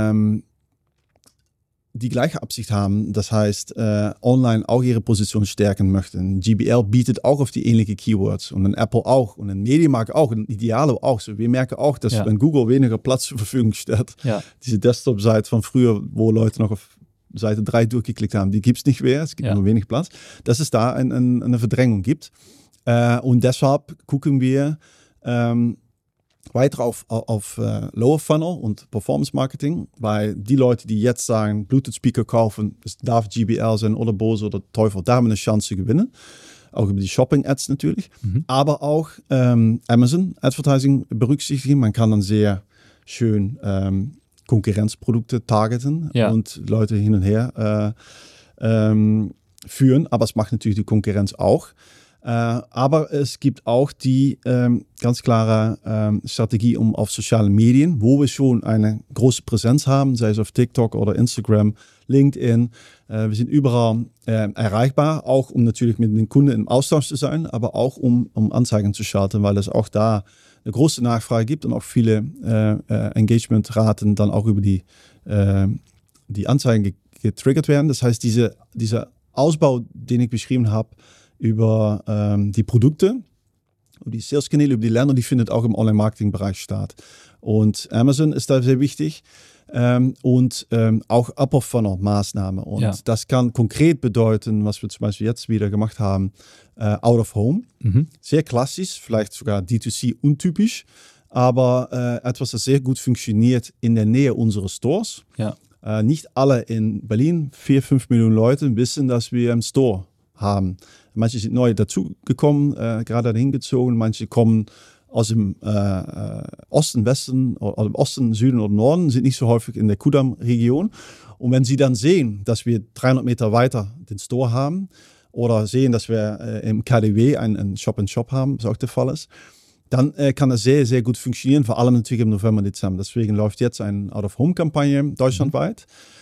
Speaker 3: die gleiche Absicht haben. Das heißt, online auch ihre Position stärken möchten. GBL bietet auch auf die ähnlichen Keywords und ein Apple auch und ein Mediamarkt auch und ein Idealo auch. So, wir merken auch, dass wenn Google weniger Platz zur Verfügung stellt, diese Desktop-Seite von früher, wo Leute noch auf Seite 3 durchgeklickt haben, die gibt es nicht mehr. Es gibt nur wenig Platz. Dass es da eine Verdrängung gibt. Und deshalb gucken wir weiter auf Lower Funnel und Performance Marketing, weil die Leute, die jetzt sagen, Bluetooth Speaker kaufen, es darf GBL sein oder Bose oder Teufel, da haben wir eine Chance zu gewinnen. Auch über die Shopping-Ads natürlich. Aber auch Amazon Advertising berücksichtigen. Man kann dann sehr schön Konkurrenzprodukte targeten und Leute hin und her führen. Aber es macht natürlich die Konkurrenz auch. Aber es gibt auch die ganz klare Strategie auf sozialen Medien, wo wir schon eine große Präsenz haben, sei es auf TikTok oder Instagram, LinkedIn. Wir sind überall erreichbar, auch um natürlich mit den Kunden im Austausch zu sein, aber auch um Anzeigen zu schalten, weil es auch da eine große Nachfrage gibt und auch viele Engagement-Raten dann auch über die Anzeigen getriggert werden. Das heißt, dieser Ausbau, den ich beschrieben habe, über die Produkte und die Sales-Kanäle, über die Länder, die findet auch im Online-Marketing-Bereich statt. Und Amazon ist da sehr wichtig und auch Upper-Funnel-Maßnahmen. Und das kann konkret bedeuten, was wir zum Beispiel jetzt wieder gemacht haben, Out of Home. Sehr klassisch, vielleicht sogar D2C untypisch, aber etwas, das sehr gut funktioniert in der Nähe unserer Stores. Nicht alle in Berlin, 4-5 Millionen Leute wissen, dass wir einen Store haben. Manche sind neu dazugekommen, gerade dahin gezogen. Manche kommen aus dem Osten, Westen, oder im Osten, Süden oder Norden, sind nicht so häufig in der Kudamm-Region. Und wenn sie dann sehen, dass wir 300 Meter weiter den Store haben oder sehen, dass wir im KDW einen Shop-in-Shop haben, was auch der Fall ist, dann kann das sehr, sehr gut funktionieren, vor allem natürlich im November, Dezember. Deswegen läuft jetzt eine Out-of-Home-Kampagne deutschlandweit.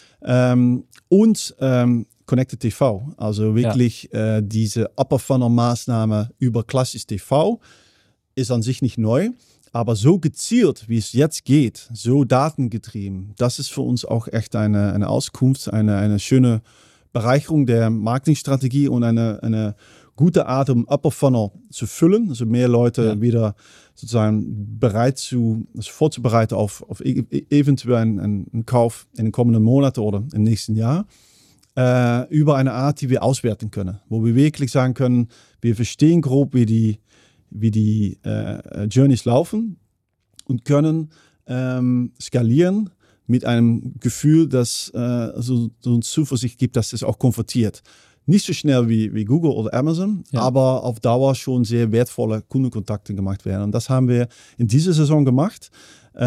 Speaker 3: Und Connected TV, also wirklich diese Upper-Funnel-Maßnahme über klassisch TV ist an sich nicht neu, aber so gezielt, wie es jetzt geht, so datengetrieben, das ist für uns auch echt eine Auskunft, eine schöne Bereicherung der Marketingstrategie und eine gute Art, um Upper-Funnel zu füllen, also mehr Leute wieder sozusagen vorzubereiten auf eventuell einen Kauf in den kommenden Monaten oder im nächsten Jahr. Über eine Art, die wir auswerten können, wo wir wirklich sagen können, wir verstehen grob, wie die Journeys laufen und können skalieren mit einem Gefühl, das so eine Zuversicht gibt, dass es auch konvertiert. Nicht so schnell wie Google oder Amazon, aber auf Dauer schon sehr wertvolle Kundenkontakte gemacht werden. Und das haben wir in dieser Saison gemacht. Ich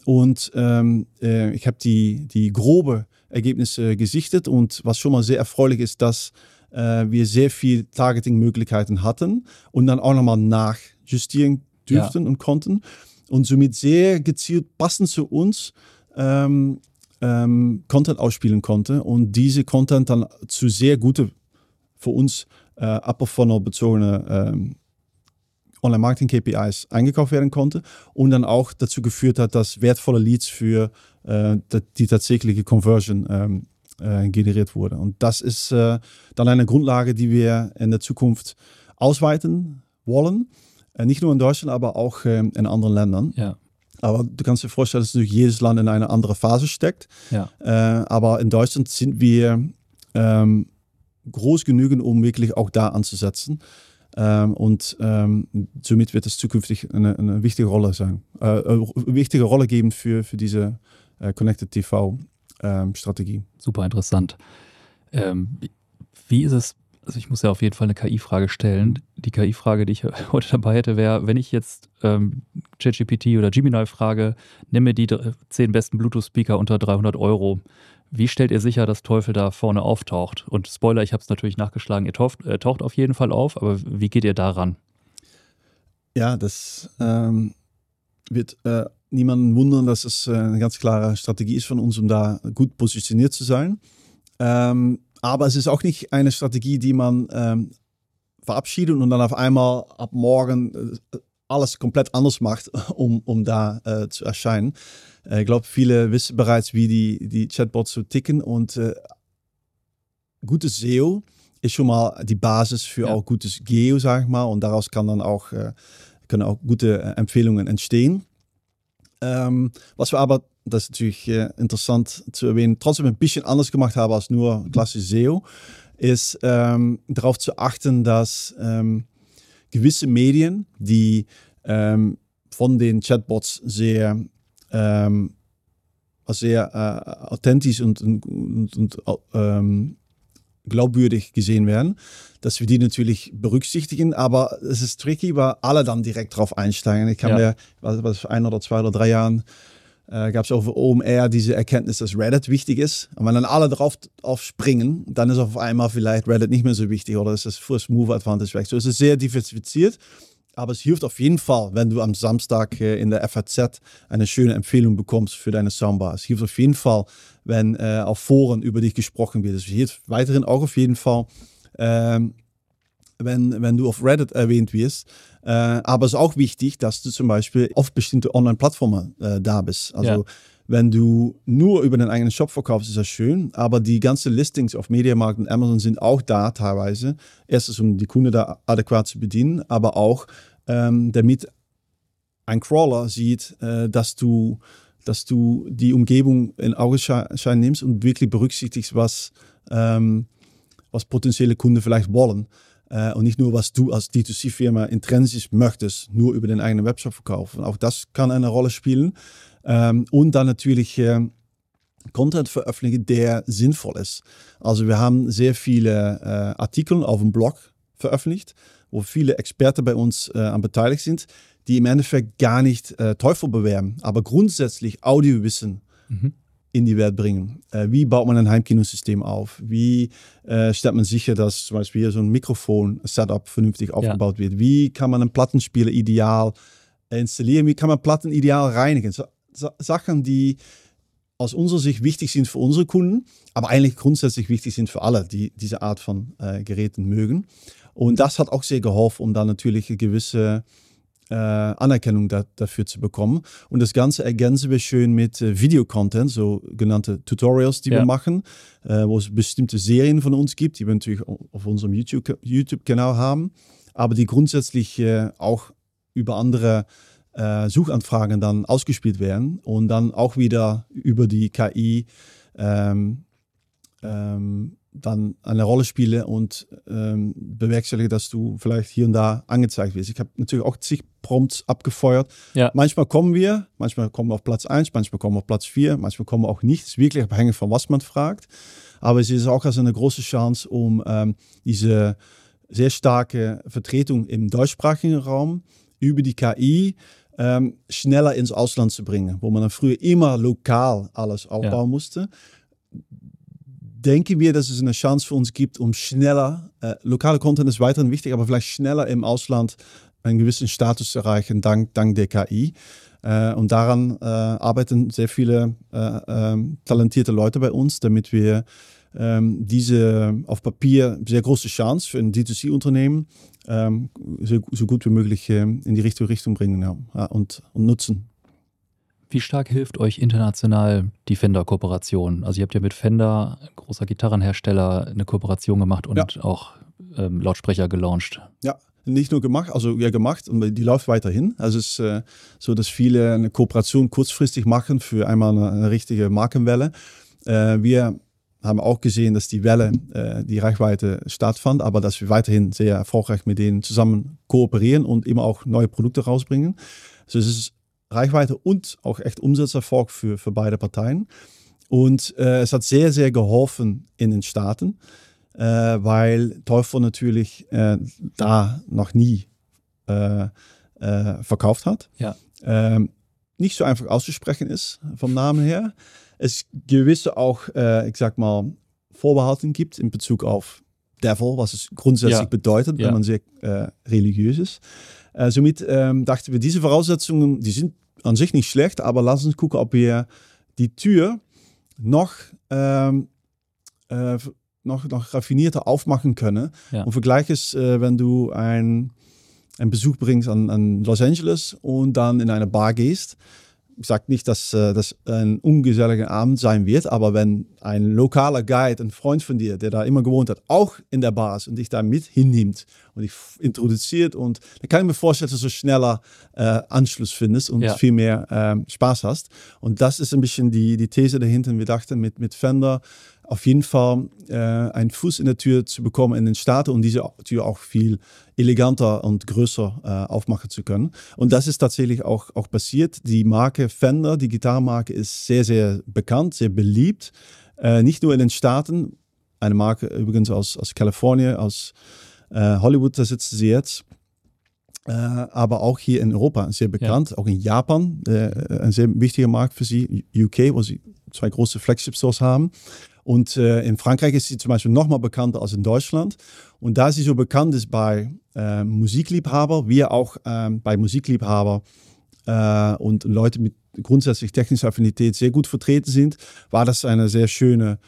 Speaker 3: habe die grobe Ergebnisse gesichtet und was schon mal sehr erfreulich ist, dass wir sehr viel Targeting-Möglichkeiten hatten und dann auch nochmal nachjustieren dürften und konnten und somit sehr gezielt passend zu uns Content ausspielen konnte und diese Content dann zu sehr gute, für uns Upper-Funnel bezogene Online-Marketing-KPIs eingekauft werden konnte und dann auch dazu geführt hat, dass wertvolle Leads für die tatsächliche Conversion generiert wurde. Und das ist dann eine Grundlage, die wir in der Zukunft ausweiten wollen. Nicht nur in Deutschland, aber auch in anderen Ländern. Aber du kannst dir vorstellen, dass natürlich jedes Land in eine andere Phase steckt. Aber in Deutschland sind wir groß genügen, um wirklich auch da anzusetzen. Und somit wird es zukünftig eine wichtige Rolle sein. Eine wichtige Rolle geben für diese Connected TV-Strategie.
Speaker 2: Super interessant. Wie ist es? Also ich muss ja auf jeden Fall eine KI-Frage stellen. Die KI-Frage, die ich heute dabei hätte, wäre, wenn ich jetzt ChatGPT oder Gemini frage, nimm mir die 10 besten Bluetooth-Speaker unter 300 €. Wie stellt ihr sicher, dass Teufel da vorne auftaucht? Und Spoiler, ich habe es natürlich nachgeschlagen, ihr taucht auf jeden Fall auf, aber wie geht ihr da ran?
Speaker 3: Ja, das wird niemanden wundern, dass es eine ganz klare Strategie ist von uns, um da gut positioniert zu sein. Aber es ist auch nicht eine Strategie, die man verabschiedet und dann auf einmal ab morgen alles komplett anders macht, um da zu erscheinen. Ich glaube, viele wissen bereits, wie die Chatbots so ticken und gutes SEO ist schon mal die Basis für auch gutes Geo, sag ich mal, und daraus können auch gute Empfehlungen entstehen. Was wir aber, das ist natürlich interessant zu erwähnen, trotzdem ein bisschen anders gemacht haben als nur klassisch SEO, ist darauf zu achten, dass gewisse Medien, die von den Chatbots sehr authentisch und glaubwürdig gesehen werden, dass wir die natürlich berücksichtigen, aber es ist tricky, weil alle dann direkt drauf einsteigen. Ich kann mir, was 1 oder 2 oder 3 Jahren gab es auf OMR diese Erkenntnis, dass Reddit wichtig ist. Und wenn dann alle drauf springen, dann ist auf einmal vielleicht Reddit nicht mehr so wichtig oder ist das First Mover Advantage weg. So es ist sehr diversifiziert, aber es hilft auf jeden Fall, wenn du am Samstag in der FAZ eine schöne Empfehlung bekommst für deine Soundbar. Es hilft auf jeden Fall, wenn auf Foren über dich gesprochen wird. Es hilft weiterhin auch auf jeden Fall, wenn du auf Reddit erwähnt wirst. Aber es ist auch wichtig, dass du zum Beispiel auf bestimmte Online-Plattformen da bist. Also wenn du nur über den eigenen Shop verkaufst, ist das schön, aber die ganzen Listings auf Mediamarkt und Amazon sind auch da teilweise. Erstens, um die Kunden da adäquat zu bedienen, aber auch damit ein Crawler sieht, dass du die Umgebung in Augenschein nimmst und wirklich berücksichtigst, was potenzielle Kunden vielleicht wollen. Und nicht nur, was du als D2C-Firma intrinsisch möchtest, nur über den eigenen Webshop verkaufen. Auch das kann eine Rolle spielen. Und dann natürlich Content veröffentlichen, der sinnvoll ist. Also wir haben sehr viele Artikel auf dem Blog veröffentlicht, wo viele Experten bei uns an beteiligt sind, die im Endeffekt gar nicht Teufel bewerben, aber grundsätzlich Audiowissen in die Welt bringen. Wie baut man ein Heimkinosystem auf? Wie stellt man sicher, dass zum Beispiel hier so ein Mikrofon-Setup vernünftig aufgebaut wird? Wie kann man einen Plattenspieler ideal installieren? Wie kann man Platten ideal reinigen? Sachen, die aus unserer Sicht wichtig sind für unsere Kunden, aber eigentlich grundsätzlich wichtig sind für alle, die diese Art von Geräten mögen. Und das hat auch sehr geholfen, um dann natürlich eine gewisse Anerkennung dafür zu bekommen. Und das Ganze ergänzen wir schön mit Videocontent, sogenannte Tutorials, die wir machen, wo es bestimmte Serien von uns gibt, die wir natürlich auf unserem YouTube-Kanal haben, aber die grundsätzlich auch über andere Suchanfragen dann ausgespielt werden und dann auch wieder über die KI dann eine Rolle spiele und bewerkstellige, dass du vielleicht hier und da angezeigt wirst. Ich habe natürlich auch zig Prompts abgefeuert. Ja. Manchmal kommen wir auf Platz 1, manchmal kommen wir auf Platz 4, manchmal kommen wir auch nicht. Es ist wirklich abhängig von was man fragt. Aber es ist auch also eine große Chance, um diese sehr starke Vertretung im deutschsprachigen Raum über die KI schneller ins Ausland zu bringen, wo man dann früher immer lokal alles aufbauen musste. Denken wir, dass es eine Chance für uns gibt, um schneller, lokale Content ist weiterhin wichtig, aber vielleicht schneller im Ausland einen gewissen Status zu erreichen, dank der KI. Und daran arbeiten sehr viele talentierte Leute bei uns, damit wir diese auf Papier sehr große Chance für ein D2C-Unternehmen so gut wie möglich in die richtige Richtung bringen und nutzen.
Speaker 2: Wie stark hilft euch international die Fender-Kooperation? Also ihr habt ja mit Fender, großer Gitarrenhersteller, eine Kooperation gemacht und auch Lautsprecher gelauncht. Ja,
Speaker 3: nicht nur gemacht, und die läuft weiterhin. Also es ist so, dass viele eine Kooperation kurzfristig machen für einmal eine richtige Markenwelle. Wir haben auch gesehen, dass die Welle, die Reichweite stattfand, aber dass wir weiterhin sehr erfolgreich mit denen zusammen kooperieren und immer auch neue Produkte rausbringen. Also es ist Reichweite und auch echt Umsatzerfolg für beide Parteien. Und es hat sehr, sehr geholfen in den Staaten, weil Teufel natürlich da noch nie verkauft hat.
Speaker 2: Ja.
Speaker 3: Nicht so einfach auszusprechen ist vom Namen her. Es gewisse auch, ich sag mal, Vorbehalten gibt in Bezug auf Devil, was es grundsätzlich bedeutet, wenn man sehr religiös ist. Somit dachten wir, diese Voraussetzungen, die sind an sich nicht schlecht, aber lass uns gucken, ob wir die Tür noch raffinierter aufmachen können.
Speaker 2: Ja.
Speaker 3: Und vergleich es, wenn du einen Besuch bringst an Los Angeles und dann in eine Bar gehst. Ich sage nicht, dass das ein ungeselliger Abend sein wird, aber wenn ein lokaler Guide, ein Freund von dir, der da immer gewohnt hat, auch in der Bar ist und dich da mit hinnimmt und dich introduziert, und dann kann ich mir vorstellen, dass du schneller Anschluss findest und viel mehr Spaß hast. Und das ist ein bisschen die These dahinter. Wir dachten, mit Fender auf jeden Fall einen Fuß in der Tür zu bekommen in den Staaten und diese Tür auch viel eleganter und größer aufmachen zu können. Und das ist tatsächlich auch passiert. Die Marke Fender, die Gitarrenmarke, ist sehr, sehr bekannt, sehr beliebt. Nicht nur in den Staaten, eine Marke übrigens aus Kalifornien, aus Hollywood, da sitzen sie jetzt. Aber auch hier in Europa sehr bekannt, auch in Japan, ein sehr wichtiger Markt für sie, UK, wo sie 2 große Flagship-Stores haben. Und in Frankreich ist sie zum Beispiel noch mal bekannter als in Deutschland. Und da sie so bekannt ist bei Musikliebhaber, wir auch bei Musikliebhaber und Leute mit grundsätzlich technischer Affinität sehr gut vertreten sind, war das eine sehr schöne,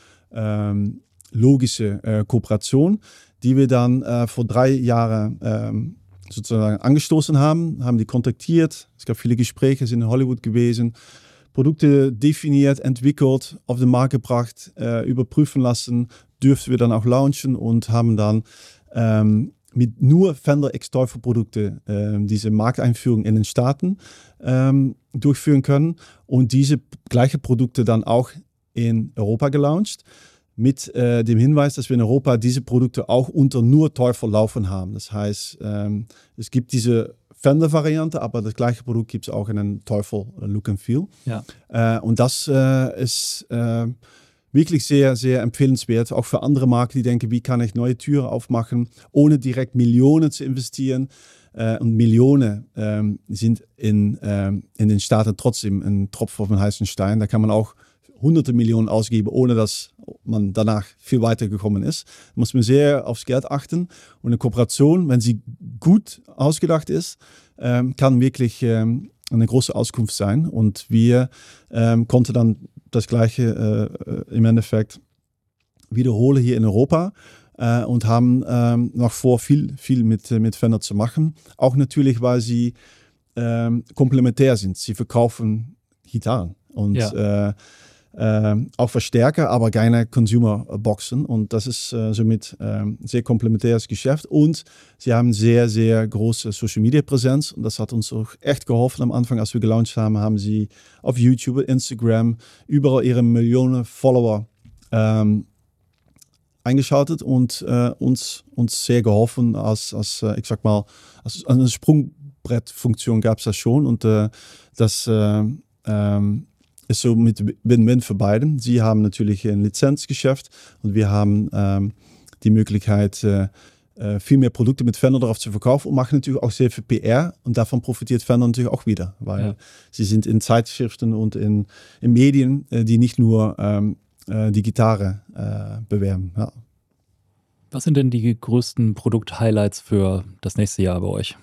Speaker 3: logische Kooperation, die wir dann vor 3 Jahren sozusagen angestoßen haben die kontaktiert. Es gab viele Gespräche, sind in Hollywood gewesen. Produkte definiert, entwickelt, auf den Markt gebracht, überprüfen lassen, dürften wir dann auch launchen und haben dann mit nur Fender X-Teufel Produkte diese Markteinführung in den Staaten durchführen können und diese gleiche Produkte dann auch in Europa gelauncht, mit dem Hinweis, dass wir in Europa diese Produkte auch unter nur Teufel laufen haben. Das heißt, es gibt diese Fender-Variante, aber das gleiche Produkt gibt es auch in einem Teufel-Look and Feel. Ja. Und das ist wirklich sehr, sehr empfehlenswert, auch für andere Marken, die denken, wie kann ich neue Türen aufmachen, ohne direkt Millionen zu investieren. Und Millionen sind in den Staaten trotzdem ein Tropfen auf den heißen Stein. Da kann man auch hunderte Millionen ausgeben, ohne dass man danach viel weiter gekommen ist. Da muss man sehr aufs Geld achten. Und eine Kooperation, wenn sie gut ausgedacht ist, kann wirklich eine große Auskunft sein. Und wir konnten dann das Gleiche im Endeffekt wiederholen hier in Europa und haben noch vor, viel mit Fender zu machen. Auch natürlich, weil sie komplementär sind. Sie verkaufen Gitarren und auch Verstärker, aber keine Consumer-Boxen. Und das ist somit sehr komplementäres Geschäft. Und sie haben sehr, sehr große Social-Media-Präsenz. Und das hat uns auch echt geholfen am Anfang, als wir gelauncht haben, haben sie auf YouTube, Instagram, überall ihre Millionen Follower eingeschaltet und uns sehr geholfen als ich sag mal, als eine Sprungbrettfunktion gab es das schon. Und das ist so mit Win-Win für beide. Sie haben natürlich ein Lizenzgeschäft und wir haben die Möglichkeit, viel mehr Produkte mit Fender darauf zu verkaufen und machen natürlich auch sehr viel PR und davon profitiert Fender natürlich auch wieder, weil sie sind in Zeitschriften und in Medien, die nicht nur die Gitarre bewerben. Ja.
Speaker 2: Was sind denn die größten Produkt-Highlights für das nächste Jahr bei euch?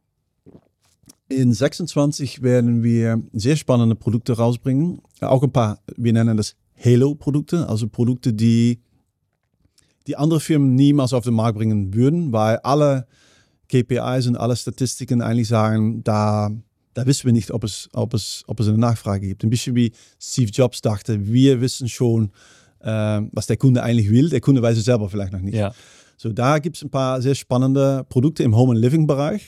Speaker 3: In 26 werden wir sehr spannende Produkte rausbringen. Auch ein paar, wir nennen das Halo-Produkte, also Produkte, die andere Firmen niemals auf den Markt bringen würden, weil alle KPIs und alle Statistiken eigentlich sagen, da wissen wir nicht, ob es eine Nachfrage gibt. Ein bisschen wie Steve Jobs dachte, wir wissen schon, was der Kunde eigentlich will. Der Kunde weiß es selber vielleicht noch nicht. Ja. So, da gibt es ein paar sehr spannende Produkte im Home- and Living-Bereich.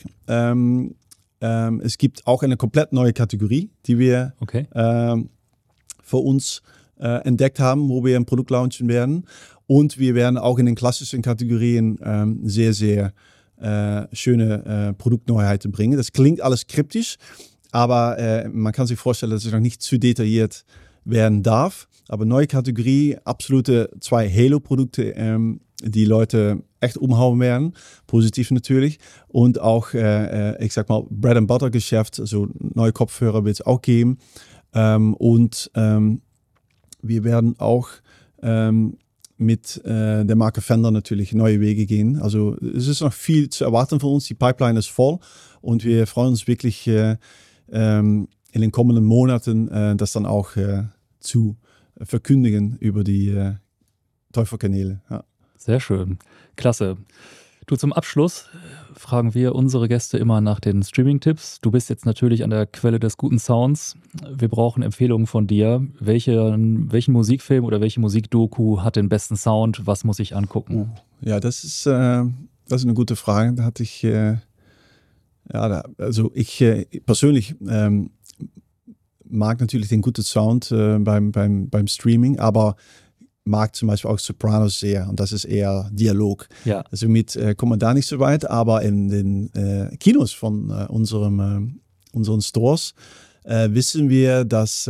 Speaker 3: Es gibt auch eine komplett neue Kategorie, die wir für uns entdeckt haben, wo wir ein Produkt launchen werden. Und wir werden auch in den klassischen Kategorien sehr, sehr schöne Produktneuheiten bringen. Das klingt alles kryptisch, aber man kann sich vorstellen, dass es noch nicht zu detailliert werden darf. Aber neue Kategorie, absolute 2 Halo-Produkte, die Leute echt umhauen werden. Positiv natürlich. Und auch, ich sag mal, Bread-and-Butter-Geschäft, also neue Kopfhörer wird es auch geben. Und wir werden auch mit der Marke Fender natürlich neue Wege gehen. Also es ist noch viel zu erwarten von uns. Die Pipeline ist voll und wir freuen uns wirklich in den kommenden Monaten, das dann auch zu verkündigen über die Teufel-Kanäle. Ja.
Speaker 2: Sehr schön. Klasse. Du, zum Abschluss fragen wir unsere Gäste immer nach den Streaming-Tipps. Du bist jetzt natürlich an der Quelle des guten Sounds. Wir brauchen Empfehlungen von dir. Welchen Musikfilm oder welche Musikdoku hat den besten Sound? Was muss ich angucken?
Speaker 3: Ja, das ist eine gute Frage. Da hatte ich, ich persönlich mag natürlich den guten Sound beim Streaming, aber mag zum Beispiel auch Sopranos sehr und das ist eher Dialog.
Speaker 2: Ja.
Speaker 3: Also mit kommt man da nicht so weit, aber in den Kinos von unseren Stores wissen wir, dass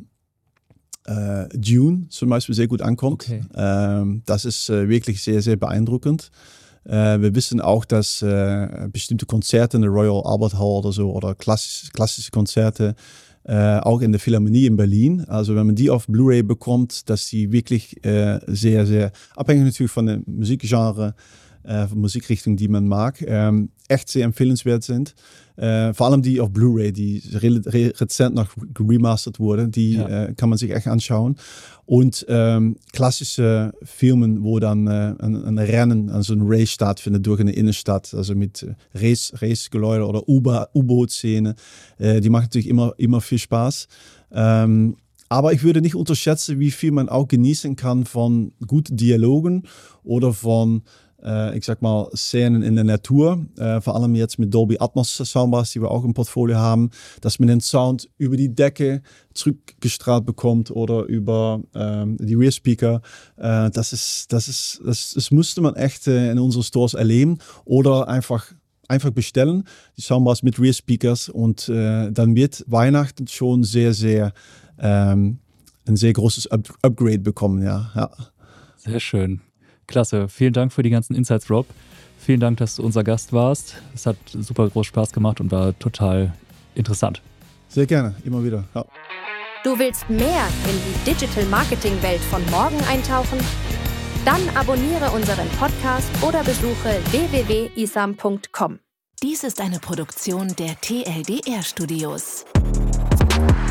Speaker 3: Dune zum Beispiel sehr gut ankommt.
Speaker 2: Okay.
Speaker 3: Das ist wirklich sehr, sehr beeindruckend. Wir wissen auch, dass bestimmte Konzerte in der Royal Albert Hall oder so oder klassische Konzerte auch in der Philharmonie in Berlin. Also wenn man die auf Blu-ray bekommt, dass die wirklich sehr, sehr abhängig natürlich von der Musikgenre, von Musikrichtung, die man mag, echt sehr empfehlenswert sind. Vor allem die auf Blu-ray, die rezent noch remastert wurde, die kann man sich echt anschauen. Und klassische Filme, wo dann ein Rennen, also ein Race stattfindet durch eine Innenstadt, also mit Racegeläute oder U-Boot-Szene, die macht natürlich immer viel Spaß. Aber ich würde nicht unterschätzen, wie viel man auch genießen kann von guten Dialogen oder von ich sag mal, Szenen in der Natur, vor allem jetzt mit Dolby Atmos Soundbars, die wir auch im Portfolio haben, dass man den Sound über die Decke zurückgestrahlt bekommt oder über die Rear Speaker. Das müsste man echt in unseren Stores erleben oder einfach bestellen, die Soundbars mit Rear Speakers und dann wird Weihnachten schon sehr, sehr ein sehr großes Upgrade bekommen, ja.
Speaker 2: Sehr schön. Klasse. Vielen Dank für die ganzen Insights, Rob. Vielen Dank, dass du unser Gast warst. Es hat super groß Spaß gemacht und war total interessant.
Speaker 3: Sehr gerne, immer wieder. Ja.
Speaker 1: Du willst mehr in die Digital-Marketing-Welt von morgen eintauchen? Dann abonniere unseren Podcast oder besuche www.isam.com.
Speaker 4: Dies ist eine Produktion der TLDR Studios.